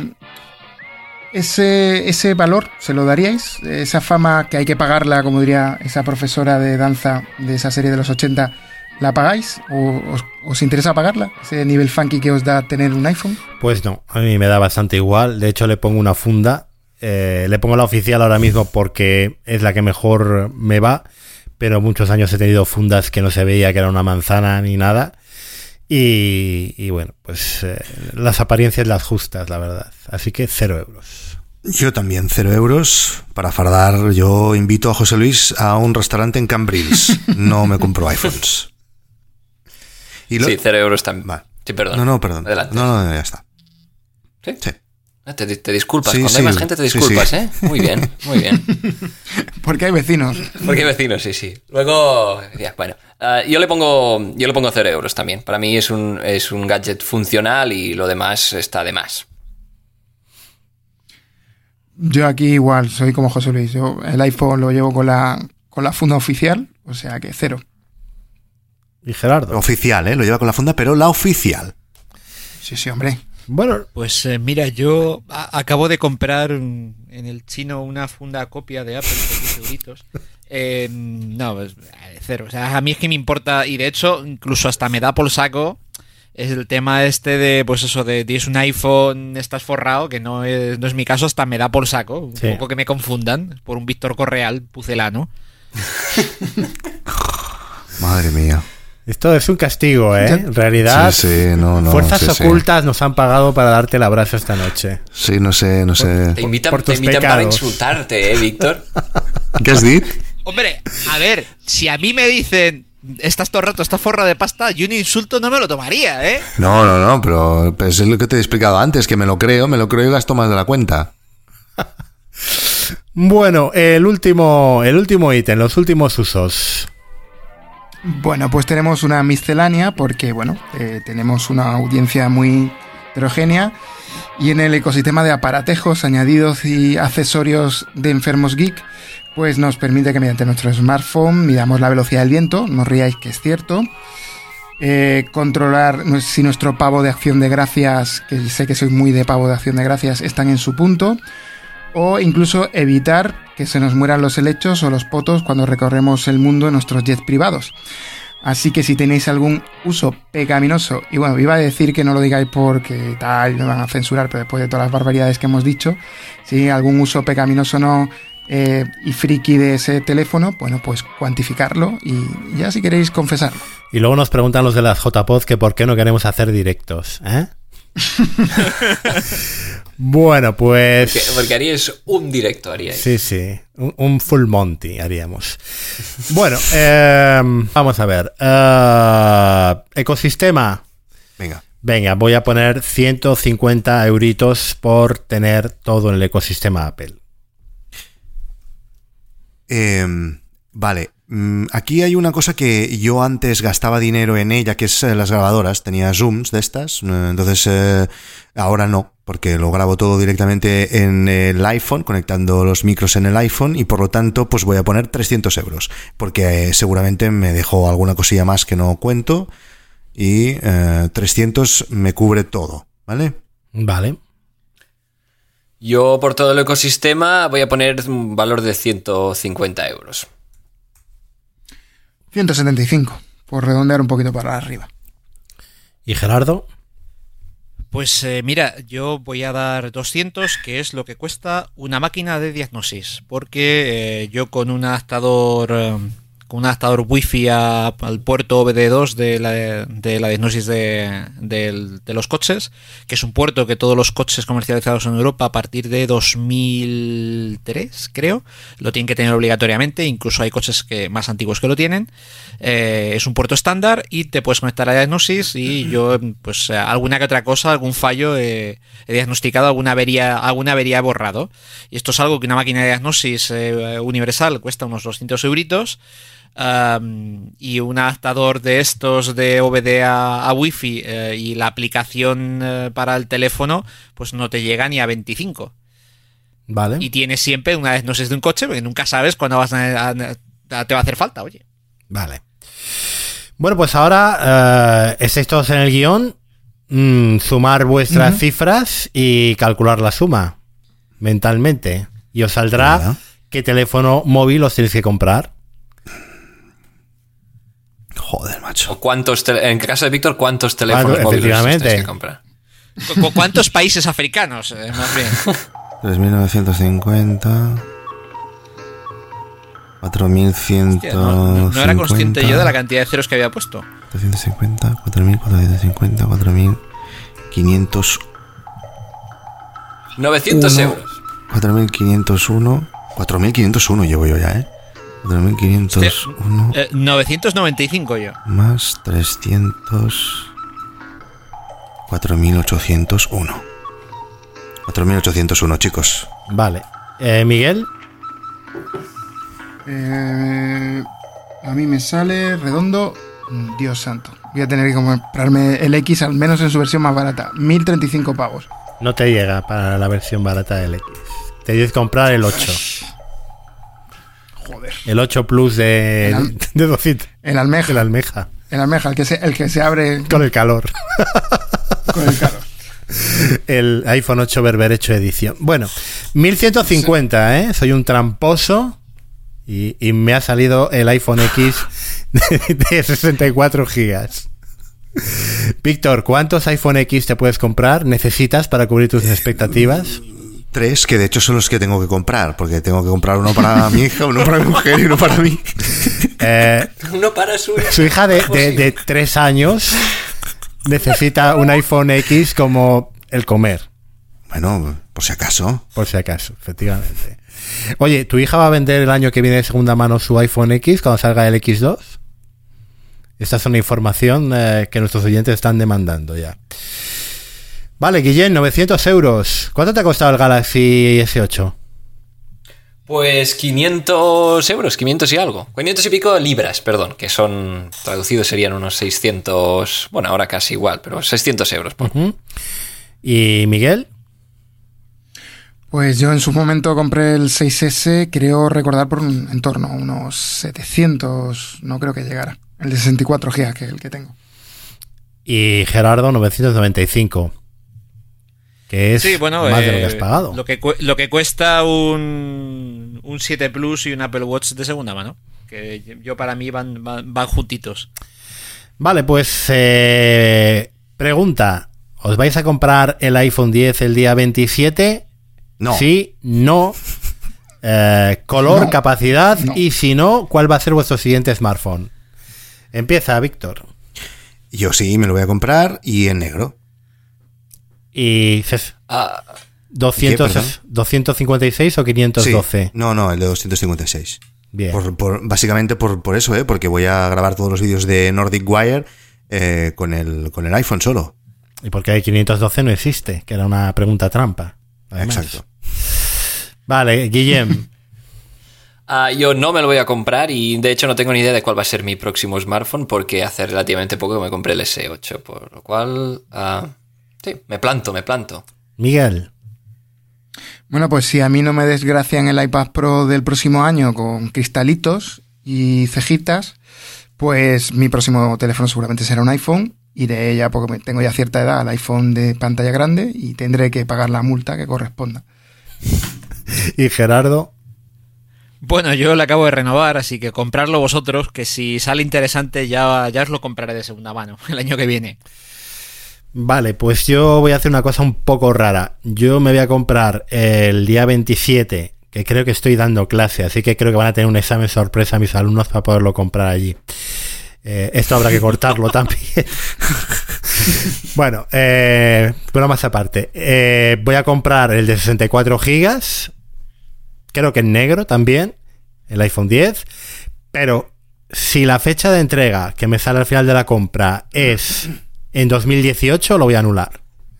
ese, ese valor, ¿se lo daríais? Esa fama que hay que pagarla, como diría esa profesora de danza de esa serie de los ochenta, ¿la pagáis? ¿O os, os interesa pagarla? ¿Ese nivel funky que os da tener un iPhone? Pues no, a mí me da bastante igual. De hecho, le pongo una funda. Eh, le pongo la oficial ahora mismo porque es la que mejor me va. Pero muchos años he tenido fundas que no se veía que era una manzana ni nada. Y, y bueno, pues eh, las apariencias las justas, la verdad. Así que cero euros. Yo también, cero euros. Para fardar, yo invito a José Luis a un restaurante en Cambrils. No me compro iPhones. Y lo... Sí, cero euros también. Vale. Sí, perdón. No, no, perdón. Adelante. No, no, no, ya está. ¿Sí? Sí. Te, te disculpas. Sí, Cuando sí, hay más gente te disculpas, sí, sí. ¿eh? Muy bien, muy bien. Porque hay vecinos. Porque hay vecinos, sí, sí. Luego, ya, bueno, uh, yo le pongo yo le pongo cero euros también. Para mí es un, es un gadget funcional y lo demás está de más. Yo aquí igual, soy como José Luis. Yo el iPhone lo llevo con la, con la funda oficial, o sea que cero. Y Gerardo. Oficial, ¿eh? Lo lleva con la funda, pero la oficial. Sí, sí, hombre. Bueno, Pues eh, mira, yo a- acabo de comprar mm, en el chino una funda copia de Apple por diez euritos. Eh, no, pues eh, cero. O sea, a mí es que me importa, y de hecho, incluso hasta me da por saco. Es el tema este de, pues eso, de tienes un iPhone, estás forrado, que no es, no es mi caso, hasta me da por saco. Un Sí. poco que me confundan por un Víctor Correal pucelano. Madre mía. esto es un castigo, ¿eh? En realidad, Sí, sí, no, no, fuerzas sí, sí. ocultas nos han pagado para darte el abrazo esta noche. Sí, no sé, no sé. Te invitan, por te tus invitan para pecados. insultarte, ¿eh, Víctor? ¿Qué has dicho? Hombre, a ver, si a mí me dicen estás todo el rato, estás forra de pasta, yo un insulto no me lo tomaría, ¿eh? No, no, no, pero pues es lo que te he explicado antes, que me lo creo, me lo creo y gasto más de la cuenta. Bueno, el último, el último ítem, los últimos usos. Bueno, pues tenemos una miscelánea porque, bueno, eh, tenemos una audiencia muy heterogénea y en el ecosistema de aparatejos, añadidos y accesorios de Enfermos Geek, pues nos permite que mediante nuestro smartphone midamos la velocidad del viento, no ríais que es cierto, eh, controlar si nuestro pavo de acción de gracias, que sé que sois muy de pavo de acción de gracias, están en su punto, o incluso evitar que se nos mueran los helechos o los potos cuando recorremos el mundo en nuestros jets privados. Así que si tenéis algún uso pecaminoso, y bueno, iba a decir que no lo digáis porque tal, me van a censurar, pero después de todas las barbaridades que hemos dicho, si algún uso pecaminoso no eh, y friki de ese teléfono, bueno, pues cuantificarlo y ya si queréis confesarlo. Y luego nos preguntan los de las J P O D que por qué no queremos hacer directos, ¿eh? Bueno, pues... Porque, porque haríais un directo, haríais. Sí, sí, un, un full Monty haríamos. Bueno, eh, vamos a ver. Eh, ecosistema. Venga. Venga, voy a poner ciento cincuenta euritos por tener todo en el ecosistema Apple. Eh, vale. Aquí hay una cosa que yo antes gastaba dinero en ella, que es eh, las grabadoras. Tenía Zooms de estas, entonces eh, ahora no, porque lo grabo todo directamente en el iPhone, conectando los micros en el iPhone, y por lo tanto pues voy a poner trescientos euros, porque eh, seguramente me dejo alguna cosilla más que no cuento, y eh, trescientos me cubre todo, ¿vale? Vale. Yo por todo el ecosistema voy a poner un valor de ciento cincuenta euros. ciento setenta y cinco, por redondear un poquito para arriba. ¿Y Gerardo? Pues eh, mira, yo voy a dar doscientos, que es lo que cuesta una máquina de diagnosis, porque eh, yo con un adaptador eh, con un adaptador wifi a, al puerto O B D dos de la, de la diagnosis de, de, de los coches, que es un puerto que todos los coches comercializados en Europa a partir de dos mil tres, creo, lo tienen que tener obligatoriamente, incluso hay coches que más antiguos que lo tienen. Eh, es un puerto estándar y te puedes conectar a la diagnosis, y yo pues alguna que otra cosa, algún fallo eh, he diagnosticado, alguna avería, alguna avería he borrado, y esto es algo que una máquina de diagnosis eh, universal cuesta unos doscientos euritos. Um, y un adaptador de estos de O B D a, a Wi-Fi eh, y la aplicación eh, para el teléfono pues no te llega ni a veinticinco. Vale. Y tienes siempre una diagnosis de un coche, porque nunca sabes cuándo vas a, a, a, te va a hacer falta, oye. Vale. Bueno, pues ahora eh, estáis todos en el guión, mm, sumar vuestras uh-huh. cifras y calcular la suma mentalmente, y os saldrá uh-huh. qué teléfono móvil os tenéis que comprar. Joder, macho. O cuántos te- en el caso de Víctor, ¿cuántos teléfonos móviles tienes que comprar? ¿Cu- ¿Cuántos países africanos? Eh, más bien. tres mil novecientos cincuenta. cuatro mil ciento cincuenta. Hostia, no, no era consciente yo de la cantidad de ceros que había puesto. cuatrocientos cincuenta, cuatro mil cuatrocientos cincuenta, cuatro mil quinientos. novecientos uno, euros. cuatro mil quinientos uno. cuatro mil quinientos uno llevo yo ya, ¿eh? cuatro mil quinientos uno. Eh, novecientos noventa y cinco yo. Más trescientos. cuatro mil ochocientos uno. cuatro mil ochocientos uno, chicos. Vale. Eh, Miguel. Eh, a mí me sale redondo. Dios santo. Voy a tener que comprarme el X al menos en su versión más barata. mil treinta y cinco pavos. No te llega para la versión barata del X. Te tienes que comprar el ocho. Joder. El ocho Plus de, al- de doscientos. El almeja. El almeja. El almeja, el que se, el que se abre Con el calor. con el calor. El iPhone ocho berberecho edición. Bueno, mil ciento cincuenta, ¿eh? Soy un tramposo. Y, y me ha salido el iPhone X de, de sesenta y cuatro gigas. Víctor, ¿cuántos iPhone X te puedes comprar? ¿Necesitas para cubrir tus expectativas? Tres, que de hecho son los que tengo que comprar, porque tengo que comprar uno para mi hija, uno para mi mujer y uno para mí. Eh, Uno para su hija. su hija de, de, de tres años necesita un iPhone X como el comer, Bueno, por si acaso. por si acaso, efectivamente. Oye, ¿tu hija va a vender el año que viene de segunda mano su iPhone X cuando salga el X dos? Esta es una información eh, que nuestros oyentes están demandando ya. Vale, Guillén, novecientos euros. ¿Cuánto te ha costado el Galaxy S ocho? Pues quinientos euros, quinientos y algo. quinientos y pico libras, perdón, que son, traducidos serían unos seiscientos, bueno, ahora casi igual, pero seiscientos euros. Por. Uh-huh. ¿Y Miguel? Pues yo en su momento compré el seis ese, creo recordar por un, en torno a unos setecientos, no creo que llegara. El de sesenta y cuatro gigas, que es el que tengo. Y Gerardo, novecientos noventa y cinco. Que es Sí, bueno, más eh, de lo que has pagado. Lo que, cu- lo que cuesta un, un siete Plus y un Apple Watch de segunda mano. Que yo para mí van, van, van juntitos. Vale, pues eh, pregunta. ¿Os vais a comprar el iPhone diez el día veintisiete? No. Sí, no. Eh, color, No. capacidad. No. Y si no, ¿cuál va a ser vuestro siguiente smartphone? Empieza, Víctor. Yo sí, me lo voy a comprar y en negro. Y Cés, Ah, doscientos, ¿Qué, perdón? ¿doscientos cincuenta y seis o quinientos doce? Sí. No, no, el de doscientos cincuenta y seis. Bien. Por, por, básicamente por, por eso, ¿eh? Porque voy a grabar todos los vídeos de Nordic Wire eh, con, el, con el iPhone solo. ¿Y por qué el quinientos doce no existe? Que era una pregunta trampa. Además. Exacto. Vale, Guillem. ah, yo no me lo voy a comprar y de hecho no tengo ni idea de cuál va a ser mi próximo smartphone porque hace relativamente poco que me compré el S ocho, por lo cual... ah, sí, me planto, me planto. Miguel. Bueno, pues si a mí no me desgracian el iPad Pro del próximo año con cristalitos y cejitas, pues mi próximo teléfono seguramente será un iPhone. Iré ya, porque tengo ya cierta edad, al iPhone de pantalla grande y tendré que pagar la multa que corresponda. Y Gerardo. Bueno, yo lo acabo de renovar, así que comprarlo vosotros, que si sale interesante ya, ya os lo compraré de segunda mano el año que viene. Vale, pues yo voy a hacer una cosa un poco rara. Yo me voy a comprar el día veintisiete, que creo que estoy dando clase, así que creo que van a tener un examen sorpresa a mis alumnos para poderlo comprar allí. Eh, esto habrá que cortarlo también. Bueno, eh, pero más aparte. Eh, voy a comprar el de sesenta y cuatro gigas, creo que en negro también, el iPhone diez, pero si la fecha de entrega que me sale al final de la compra es en dos mil dieciocho, lo voy a anular.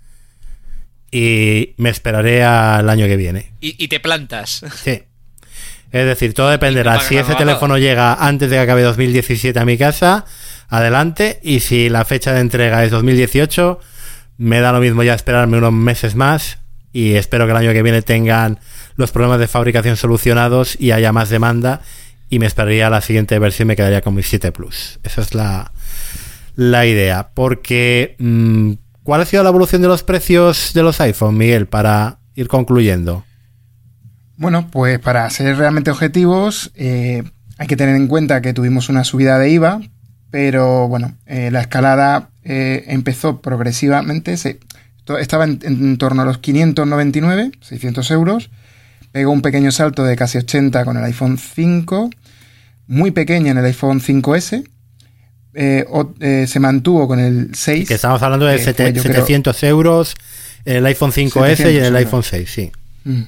Y me esperaré al año que viene. Y, y te plantas. Sí. Es decir, todo dependerá. Si ese teléfono llega antes de que acabe dos mil diecisiete a mi casa, adelante. Y si la fecha de entrega es dos mil dieciocho, me da lo mismo ya esperarme unos meses más. Y espero que el año que viene tengan los problemas de fabricación solucionados y haya más demanda. Y me esperaría a la siguiente versión y me quedaría con mi siete Plus. Esa es la... la idea, porque mmm, ¿cuál ha sido la evolución de los precios de los iPhone, Miguel, para ir concluyendo? Bueno, pues para ser realmente objetivos, eh, hay que tener en cuenta que tuvimos una subida de I V A, pero bueno, eh, la escalada eh, empezó progresivamente, se, estaba en, en torno a los quinientos noventa y nueve, seiscientos euros, pegó un pequeño salto de casi ochenta con el iPhone cinco, muy pequeña en el iPhone cinco ese, Eh, o, eh, se mantuvo con el seis. Que estamos hablando de sete, fue, setecientos creo, euros en el iPhone cinco ese y en el iPhone seis, sí. Mm.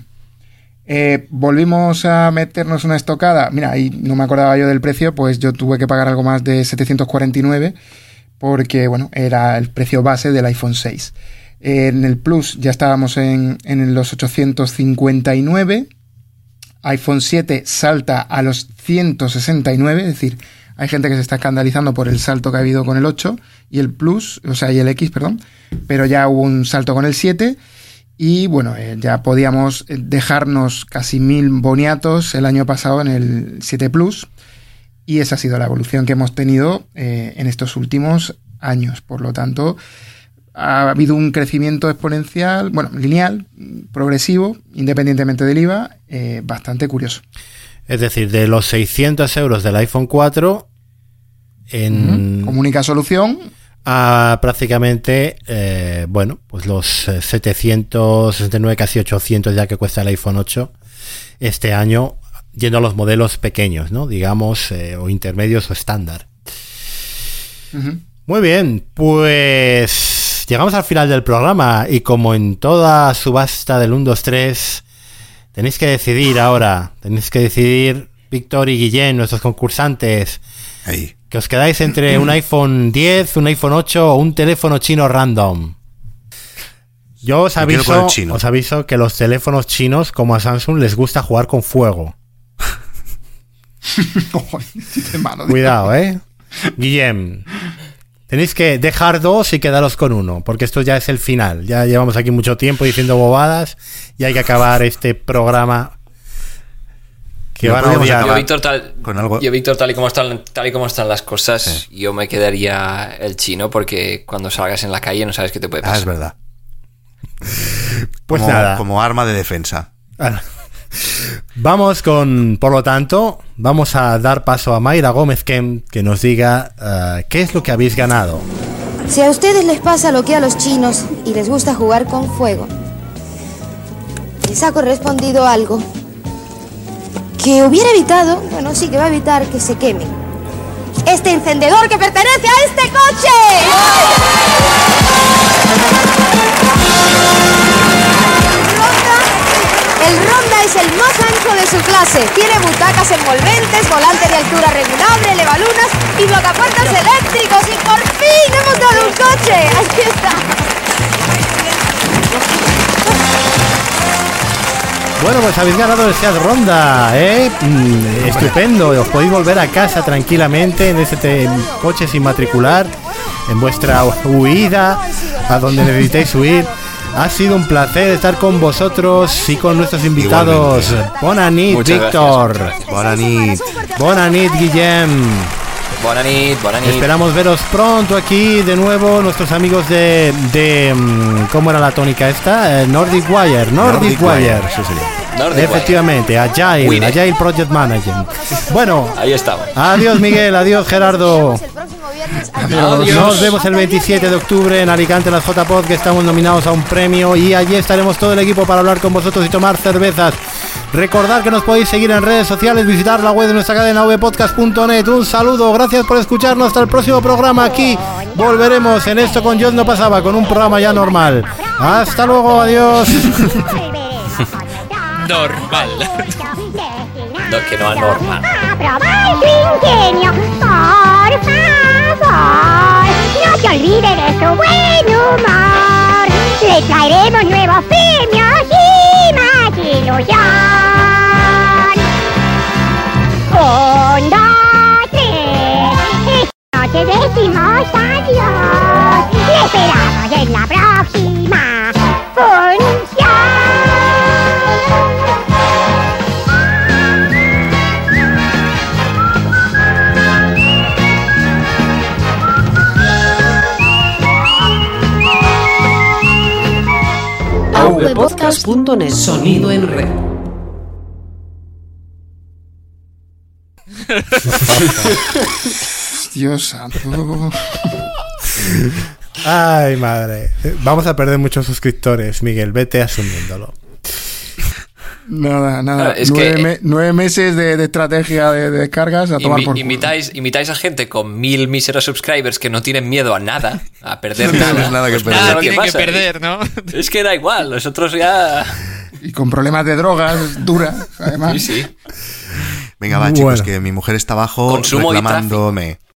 Eh, volvimos a meternos una estocada. Mira, ahí no me acordaba yo del precio, pues yo tuve que pagar algo más de setecientos cuarenta y nueve porque, bueno, era el precio base del iPhone seis. Eh, en el Plus ya estábamos en, en los ochocientos cincuenta y nueve. iPhone siete salta a los ciento sesenta y nueve, es decir, hay gente que se está escandalizando por el salto que ha habido con el ocho y el Plus, o sea, y el X, perdón, pero ya hubo un salto con el siete y bueno, eh, ya podíamos dejarnos casi mil boniatos el año pasado en el siete Plus y esa ha sido la evolución que hemos tenido eh, en estos últimos años. Por lo tanto, ha habido un crecimiento exponencial, bueno, lineal, progresivo, independientemente del I V A, eh, bastante curioso. Es decir, de los seiscientos euros del iPhone cuatro en... Como única solución. A prácticamente, eh, bueno, pues los setecientos sesenta y nueve, casi ochocientos ya que cuesta el iPhone ocho este año, yendo a los modelos pequeños, ¿no? Digamos, eh, o intermedios o estándar. Uh-huh. Muy bien, pues llegamos al final del programa y como en toda subasta del uno, dos, tres... tenéis que decidir ahora, tenéis que decidir, Víctor y Guillén, nuestros concursantes, ahí, que os quedáis entre un iPhone diez, un iPhone ocho o un teléfono chino random. Yo os aviso, os aviso que los teléfonos chinos, como a Samsung, les gusta jugar con fuego. Cuidado, ¿eh? Guillem, tenéis que dejar dos y quedaros con uno, porque esto ya es el final. Ya llevamos aquí mucho tiempo diciendo bobadas y hay que acabar este programa que van a odiar. Yo, Víctor, tal, con algo... yo, Víctor, tal y como están, tal y como están las cosas, sí. Yo me quedaría el chino, porque cuando salgas en la calle no sabes qué te puede pasar. Ah, es verdad. Pues como, nada. Como arma de defensa. Ah. Vamos con, por lo tanto, vamos a dar paso a Mayra Gómez Kem, que nos diga uh, qué es lo que habéis ganado. Si a ustedes les pasa lo que a los chinos y les gusta jugar con fuego, les ha correspondido algo que hubiera evitado, bueno, sí que va a evitar que se queme este encendedor que pertenece a este coche. El Ronda es el más ancho de su clase. Tiene butacas envolventes, volante de altura regulable, elevalunas y blocapuertas eléctricos. Y por fin hemos dado un coche. Aquí está. Bueno, pues habéis ganado el Seat Ronda, ¿eh? Mm, estupendo. Os podéis volver a casa tranquilamente en este coche sin matricular, en vuestra huida, a donde necesitéis huir. Ha sido un placer estar con vosotros y con nuestros invitados. Bona nit, Víctor. Bona nit. Bona nit, Guillem. Bona nit, bona nit. Esperamos veros pronto aquí de nuevo, nuestros amigos de... de ¿cómo era la tónica esta? Eh, Nordic Wire, Nordic, Nordic Wire. Wire. Sí, sí. Nordic Efectivamente, Wire. Agile, Wire. Agile Project Management. Bueno, ahí estamos. Adiós Miguel, adiós Gerardo. El próximo viernes a Adiós. Nos vemos el veintisiete de octubre en Alicante, en las J-Pod, que estamos nominados a un premio y allí estaremos todo el equipo para hablar con vosotros y tomar cervezas. Recordad que nos podéis seguir en redes sociales, visitar la web de nuestra cadena v podcast punto net. Un saludo, gracias por escucharnos. Hasta el próximo programa. Aquí volveremos en Esto con Dios no pasaba, con un programa ya normal. Hasta luego, adiós. Normal. No, que no anormal. Probar su ingenio, por favor. No se olvide de su buen humor. Le traeremos nuevos premios y más ilusión. Un, dos, tres. Esta noche decimos adiós. Le esperamos en la próxima función. a v podcast punto net. Sonido en red. Dios santo. Ay, madre. Vamos a perder muchos suscriptores, Miguel. Vete asumiéndolo. Nada, nada. Claro, es nueve, que, me, nueve meses de, de estrategia de, de descargas a tomar invi- por culo. imitáis, imitáis a gente con mil míseros subscribers que no tienen miedo a nada, a perder No nada. tienes nada que Pues perder. nada, Nada lo que tienen que pasa. perder, ¿no? Es que da igual, nosotros ya... Y con problemas de drogas duras, además. Sí, sí. Venga, va, Bueno. chicos, que mi mujer está abajo Consumo y reclamándome.